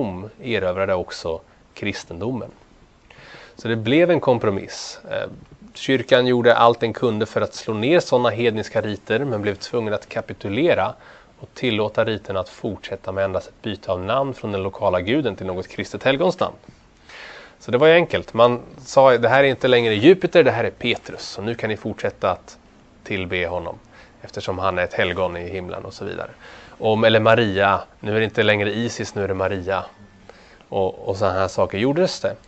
erövrade också kristendomen. Så det blev en kompromiss. Kyrkan gjorde allt den kunde för att slå ner sådana hedniska riter, men blev tvungen att kapitulera och tillåta riterna att fortsätta med endast ett byte av namn från den lokala guden till något kristet helgonsnamn. Så det var ju enkelt. Man sa, det här är inte längre Jupiter, det här är Petrus. Och nu kan ni fortsätta att tillbe honom, eftersom han är ett helgon i himlen och så vidare. Eller Maria, nu är det inte längre Isis, nu är det Maria. Och sådana här saker gjordes det.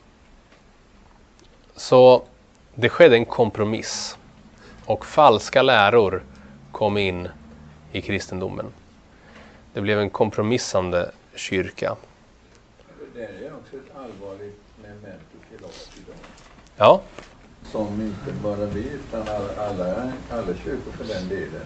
Så det skedde en kompromiss. Och falska läror kom in i kristendomen. Det blev en kompromissande kyrka. Det är också ett allvarligt memento till oss idag. Ja. Som inte bara vi utan alla kyrkor för den delen.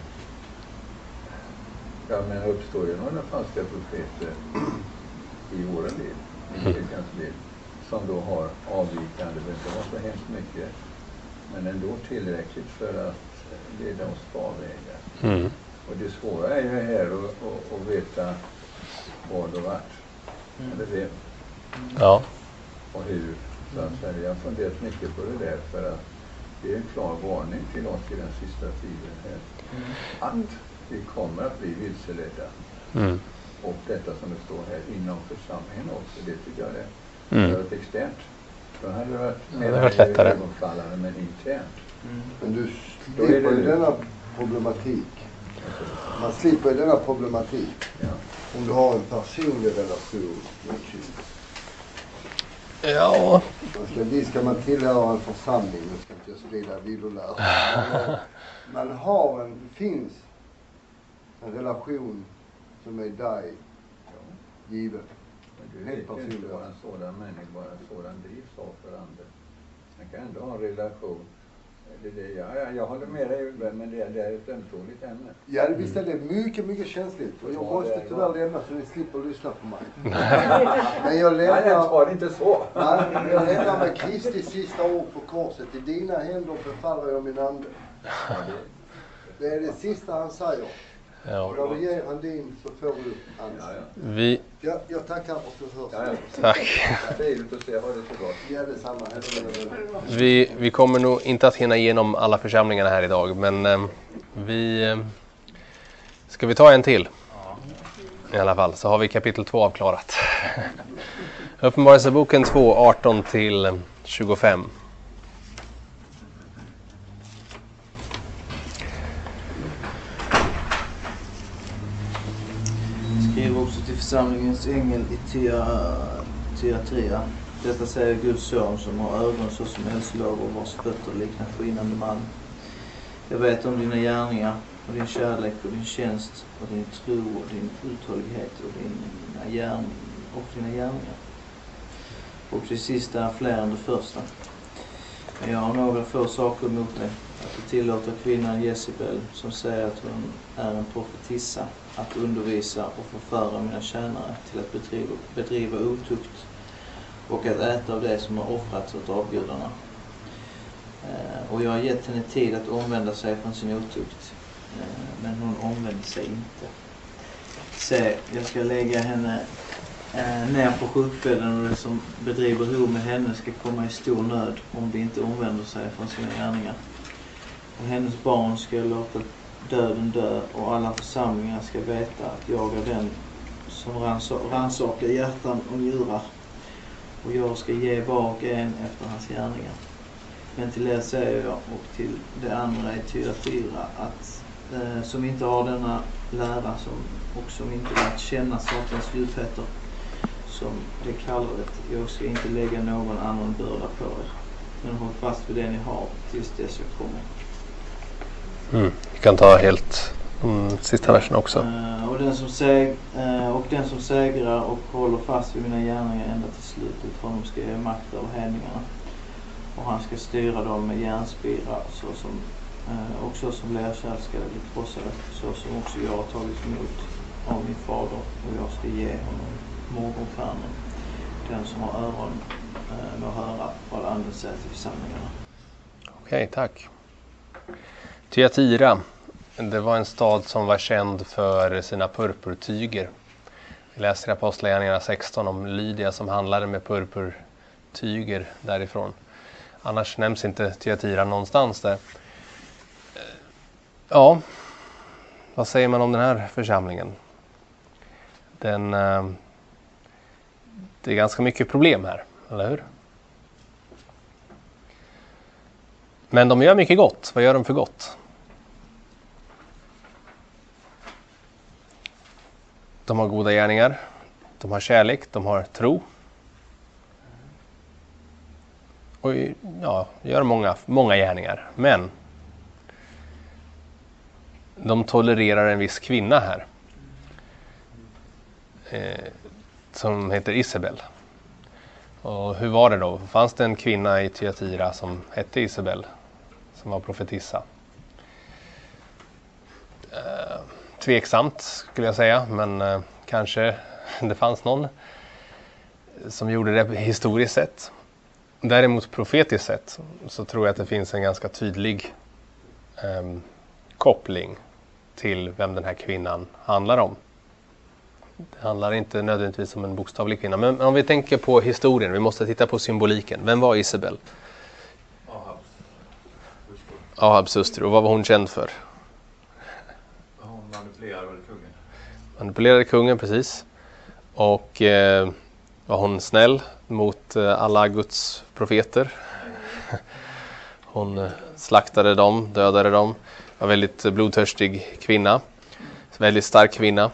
Ja, men uppstår ju några falska profeter i våra del, i kyrkans del, som då har avvikande, det inte var så hemskt mycket, men ändå tillräckligt för att leda oss på avvägar. Mm. Och det svåra är ju här att veta vad och vart, eller vem. Ja. Och hur, så att säga. Jag har funderat mycket på det där, för att det är en klar varning till oss i den sista tiden här. Att vi kommer att bli vilseledda. Mm. Och detta som det står här inom församlingen också, det tycker jag det. Mm. Det har varit externt. Då hade det varit det hade varit lättare. ögonfallande, men internt. Men du slipper ju denna problematik. Man slipper ju denna problematik. Ja. Om du har en personlig relation med kyrkan. Ja. Ska man tillhöra en församling, nu ska inte jag sprida villolär. Man finns en relation som är dig given. Men du vet ju inte vad en sådan människa, bara en sådan drivs av för andra. Man kan ändå ha en relation. Jag håller med dig, men det är ett ömtåligt ämne. Ja, visst är det mycket, mycket känsligt. Och jag måste tyvärr lämna så ni slipper lyssna på mig. Men jag lämnar... Nej, jag var inte så. Nej, jag lämnar med Kristi sista ord på korset. I dina händer befaller jag min ande. Det är det sista han säger. Ja. Och när du ger han din så får du hans. Jag tackar och så hörs. Tack. Trevligt att se, ha det så gott. Ja, detsamma. Vi kommer nog inte att hinna igenom alla församlingarna här idag, men ska vi ta en till? I alla fall, så har vi kapitel 2 avklarat. Uppenbarelseboken 2, 18-25. Skriv också till församlingens ängel i Thyatira. Detta säger Guds son som har ögon så som eldslågor och vars fötter liknar skinande man. Jag vet om dina gärningar och din kärlek och din tjänst och din tro och din uthållighet och dina gärningar. Och det sista är fler än det första. Men jag har några få saker emot dig. Att du tillåter kvinnan Jezebel, som säger att hon är en profetissa, att undervisa och förföra mina tjänare till att bedriva otukt och att äta av det som har offrats åt avgudarna. Och jag har gett henne tid att omvända sig från sin otukt, men hon omvänder sig inte. Se, jag ska lägga henne ner på sjukbädden och det som bedriver hor med henne ska komma i stor nöd om det inte omvänder sig från sina gärningar. Och hennes barn ska låta döden dö och alla församlingar ska veta att jag är den som rannsakar hjärtan och njurar. Och jag ska ge var och en efter hans gärningar. Men till er säger jag och till det andra i Thyatira att som inte har denna lära och som inte lärt känna Satans djupheter, som det kallar det, jag ska inte lägga någon annan börda på er. Men håll fast vid det ni har tills dess jag kommer. Vi kan ta helt sista versen också. Och den som sägrar och håller fast vid mina gärningar ända till slutet, honom ska ge makt över hedningarna. Och han ska styra dem med järnspirar, så som lerkärl ska bli krossade, så som också jag har tagit emot av min fader. Och jag ska ge honom morgonstjärnan. Den som har öron må höra vad anden säger till församlingarna. Okej, tack. Thyatira, det var en stad som var känd för sina purpurtyger. Vi läser i Apostlagärningarna 16 om Lydia som handlade med purpurtyger därifrån. Annars nämns inte Thyatira någonstans där. Ja, vad säger man om den här församlingen? Det är ganska mycket problem här, eller hur? Men de gör mycket gott. Vad gör de för gott? De har goda gärningar. De har kärlek. De har tro. Och ja, gör många gärningar. Men de tolererar en viss kvinna här. Som heter Isabel. Och hur var det då? Fanns det en kvinna i Thyatira som hette Isabel? Som var profetissa? Tveksamt skulle jag säga. Men kanske det fanns någon som gjorde det historiskt sett. Däremot profetiskt sett så tror jag att det finns en ganska tydlig koppling till vem den här kvinnan handlar om. Det handlar inte nödvändigtvis om en bokstavlig kvinna. Men om vi tänker på historien, vi måste titta på symboliken. Vem var Isabel? Ahabs hustru. Och vad var hon känd för? Hon manipulerade kungen. Manipulerade kungen, precis. Och var hon snäll mot alla Guds profeter? Hon slaktade dem, dödade dem. Var väldigt blodtörstig kvinna. Väldigt stark kvinna.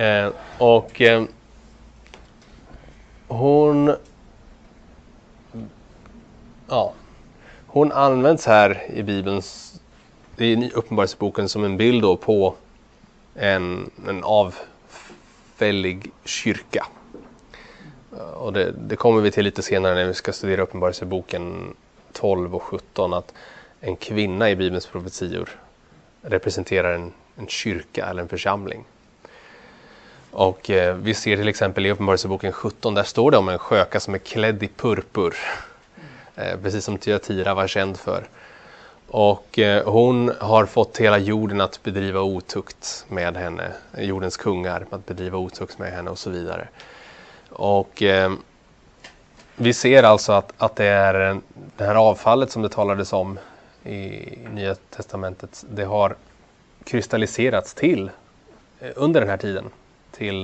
Hon används här i Bibelns, i Uppenbarelseboken, som en bild då på en avfällig kyrka. Och det kommer vi till lite senare när vi ska studera Uppenbarelseboken 12 och 17, att en kvinna i Bibelns profetior representerar en kyrka eller en församling. Och vi ser till exempel i Uppenbarelseboken 17, där står det om en sköka som är klädd i purpur. Precis som Thyatira var känd för. Och hon har fått hela jorden att bedriva otukt med henne. Jordens kungar att bedriva otukt med henne och så vidare. Och vi ser alltså att det är det här avfallet som det talades om i Nya testamentet. Det har kristalliserats till under den här tiden. Till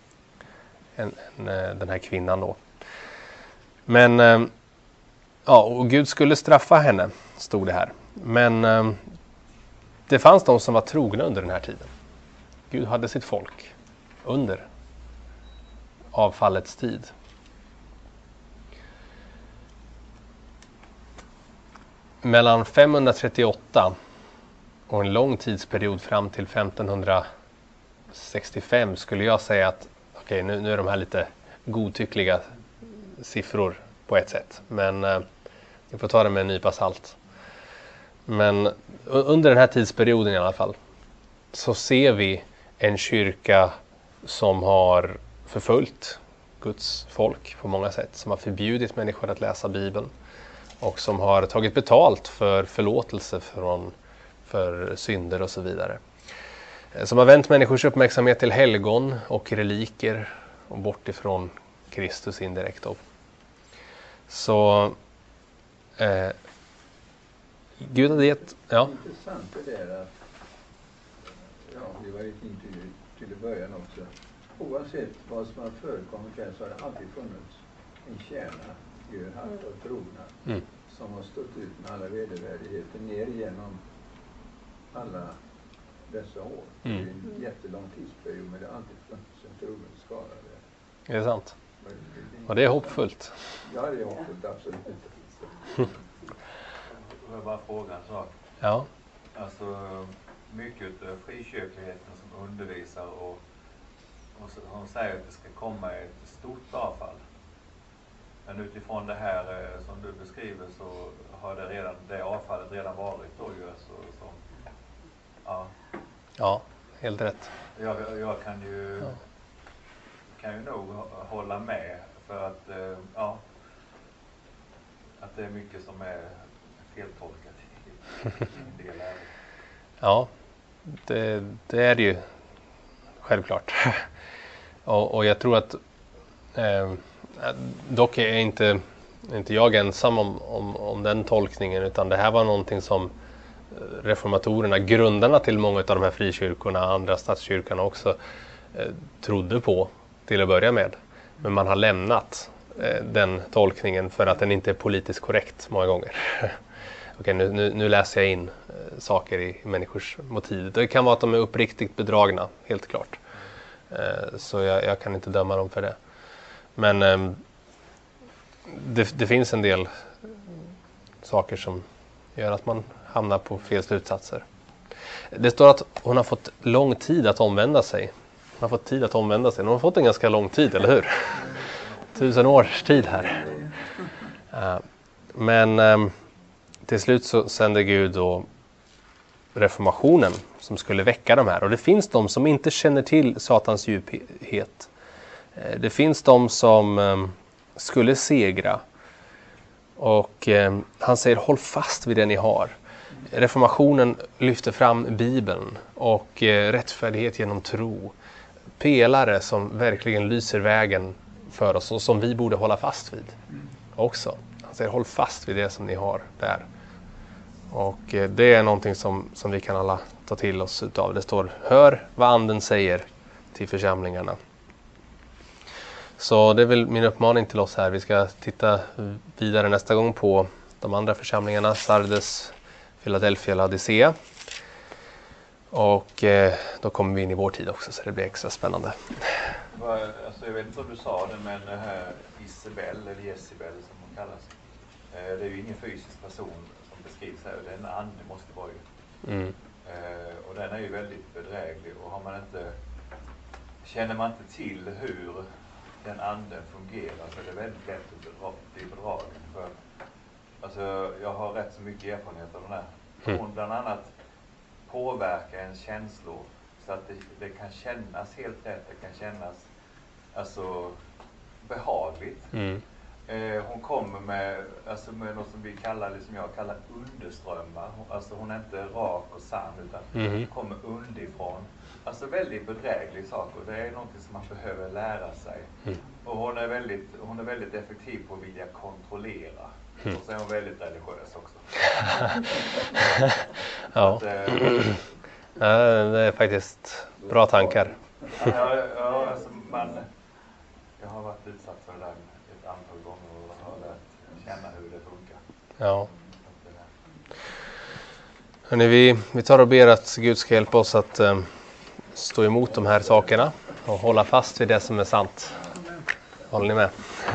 den här kvinnan då. Men och Gud skulle straffa henne, stod det här. Men det fanns de som var trogna under den här tiden. Gud hade sitt folk under avfallets tid. Mellan 538 och en lång tidsperiod fram till 1565 skulle jag säga att nu är de här lite godtyckliga siffror på ett sätt. Men vi får ta det med en nypa salt. Men under den här tidsperioden i alla fall så ser vi en kyrka som har förföljt Guds folk på många sätt. Som har förbjudit människor att läsa Bibeln. Och som har tagit betalt för förlåtelse för synder och så vidare. Som har vänt människors uppmärksamhet till helgon och reliker och bort ifrån Kristus indirekt då. Så Gud hade gett... Ja. Intressant det där att vi var ju fint till i början också. Oavsett vad som har förekommit här så har det alltid funnits en kärna Gud haft och trogna som har stått ut med alla vedervärdigheter ner igenom alla dessa år. Det är en jättelång tidsperiod, men det har alltid funnits en trogen skara där. Det är sant. Och det är hoppfullt. Ja, det är hoppfullt, absolut. Jag vill bara fråga en sak. Ja. Alltså, mycket av frikyrkligheten som undervisar och så, hon säger att det ska komma ett stort avfall. Men utifrån det här som du beskriver så har det avfallet redan varit då ju. Alltså, Ja, helt rätt. Jag kan ju nog hålla med för att att det är mycket som är feltolkat i en del här. Ja, det är det ju självklart. Och jag tror att dock är inte inte jag ensam om den tolkningen, utan det här var någonting som reformatorerna, grundarna till många av de här frikyrkorna, andra statskyrkorna också, trodde på till att börja med. Men man har lämnat den tolkningen för att den inte är politiskt korrekt många gånger. Okej, nu läser jag in saker i människors motiv. Det kan vara att de är uppriktigt bedragna, helt klart. Så jag kan inte döma dem för det. Men det finns en del saker som gör att man hamnar på fel slutsatser. Det står att hon har fått lång tid att omvända sig. Hon har fått tid att omvända sig. Hon har fått en ganska lång tid, eller hur? 1000 års tid här. Men till slut så sände Gud då reformationen som skulle väcka de här. Och det finns de som inte känner till Satans djuphet. Det finns de som skulle segra. Och han säger, håll fast vid det ni har. Reformationen lyfter fram Bibeln och rättfärdighet genom tro. Pelare som verkligen lyser vägen för oss och som vi borde hålla fast vid också. Han säger, håll fast vid det som ni har där. Och det är någonting som vi kan alla ta till oss utav. Det står, hör vad anden säger till församlingarna. Så det är väl min uppmaning till oss här. Vi ska titta vidare nästa gång på de andra församlingarna. Sardes, Philadelphia, Laodicea. Och då kommer vi in i vår tid också, så det blir extra spännande. Alltså, jag vet inte om du sa det, men det här Isabel eller Jezebel som hon kallas. Det är ju ingen fysisk person som beskrivs här. Det är en ande, måste vara ju. Och den är ju väldigt bedräglig. Och känner man inte till hur den anden fungerar, så är det väldigt lätt att bli bedragen. För, alltså, jag har rätt så mycket erfarenhet av den här. Hon bland annat påverkar ens känslor så att det kan kännas helt rätt, det kan kännas alltså behagligt. Hon kommer med något som vi kallar, liksom jag kallar underströmmar. Alltså hon är inte rak och sann, utan kommer underifrån. Alltså väldigt bedräglig sak, och det är något som man behöver lära sig. Och hon är väldigt effektiv på att vilja kontrollera. Och så är hon väldigt religiös också. Ja. Det är faktiskt bra tankar. Ja, alltså jag har varit utsatt för det där ett antal gånger och har lärt känna hur det funkar. Ja. Hörrni, vi tar och ber att Gud ska hjälpa oss att stå emot de här sakerna och hålla fast vid det som är sant. Håller ni med?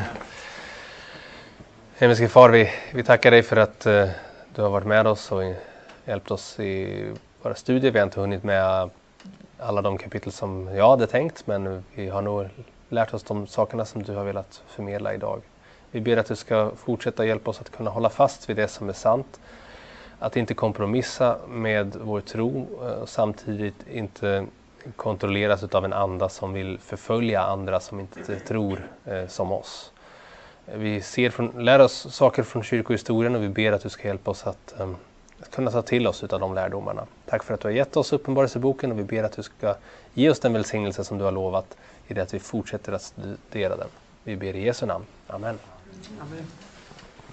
Himmelske far, vi tackar dig för att du har varit med oss och hjälpt oss i våra studier. Vi har inte hunnit med alla de kapitel som jag hade tänkt, men vi har nog lärt oss de sakerna som du har velat förmedla idag. Vi ber att du ska fortsätta hjälpa oss att kunna hålla fast vid det som är sant. Att inte kompromissa med vår tro och samtidigt inte kontrolleras av en anda som vill förfölja andra som inte tror som oss. Vi lär oss saker från kyrkohistorien och vi ber att du ska hjälpa oss att kunna ta till oss av de lärdomarna. Tack för att du har gett oss Uppenbarelseboken, och vi ber att du ska ge oss den välsignelse som du har lovat i det att vi fortsätter att studera den. Vi ber i Jesu namn. Amen. Amen.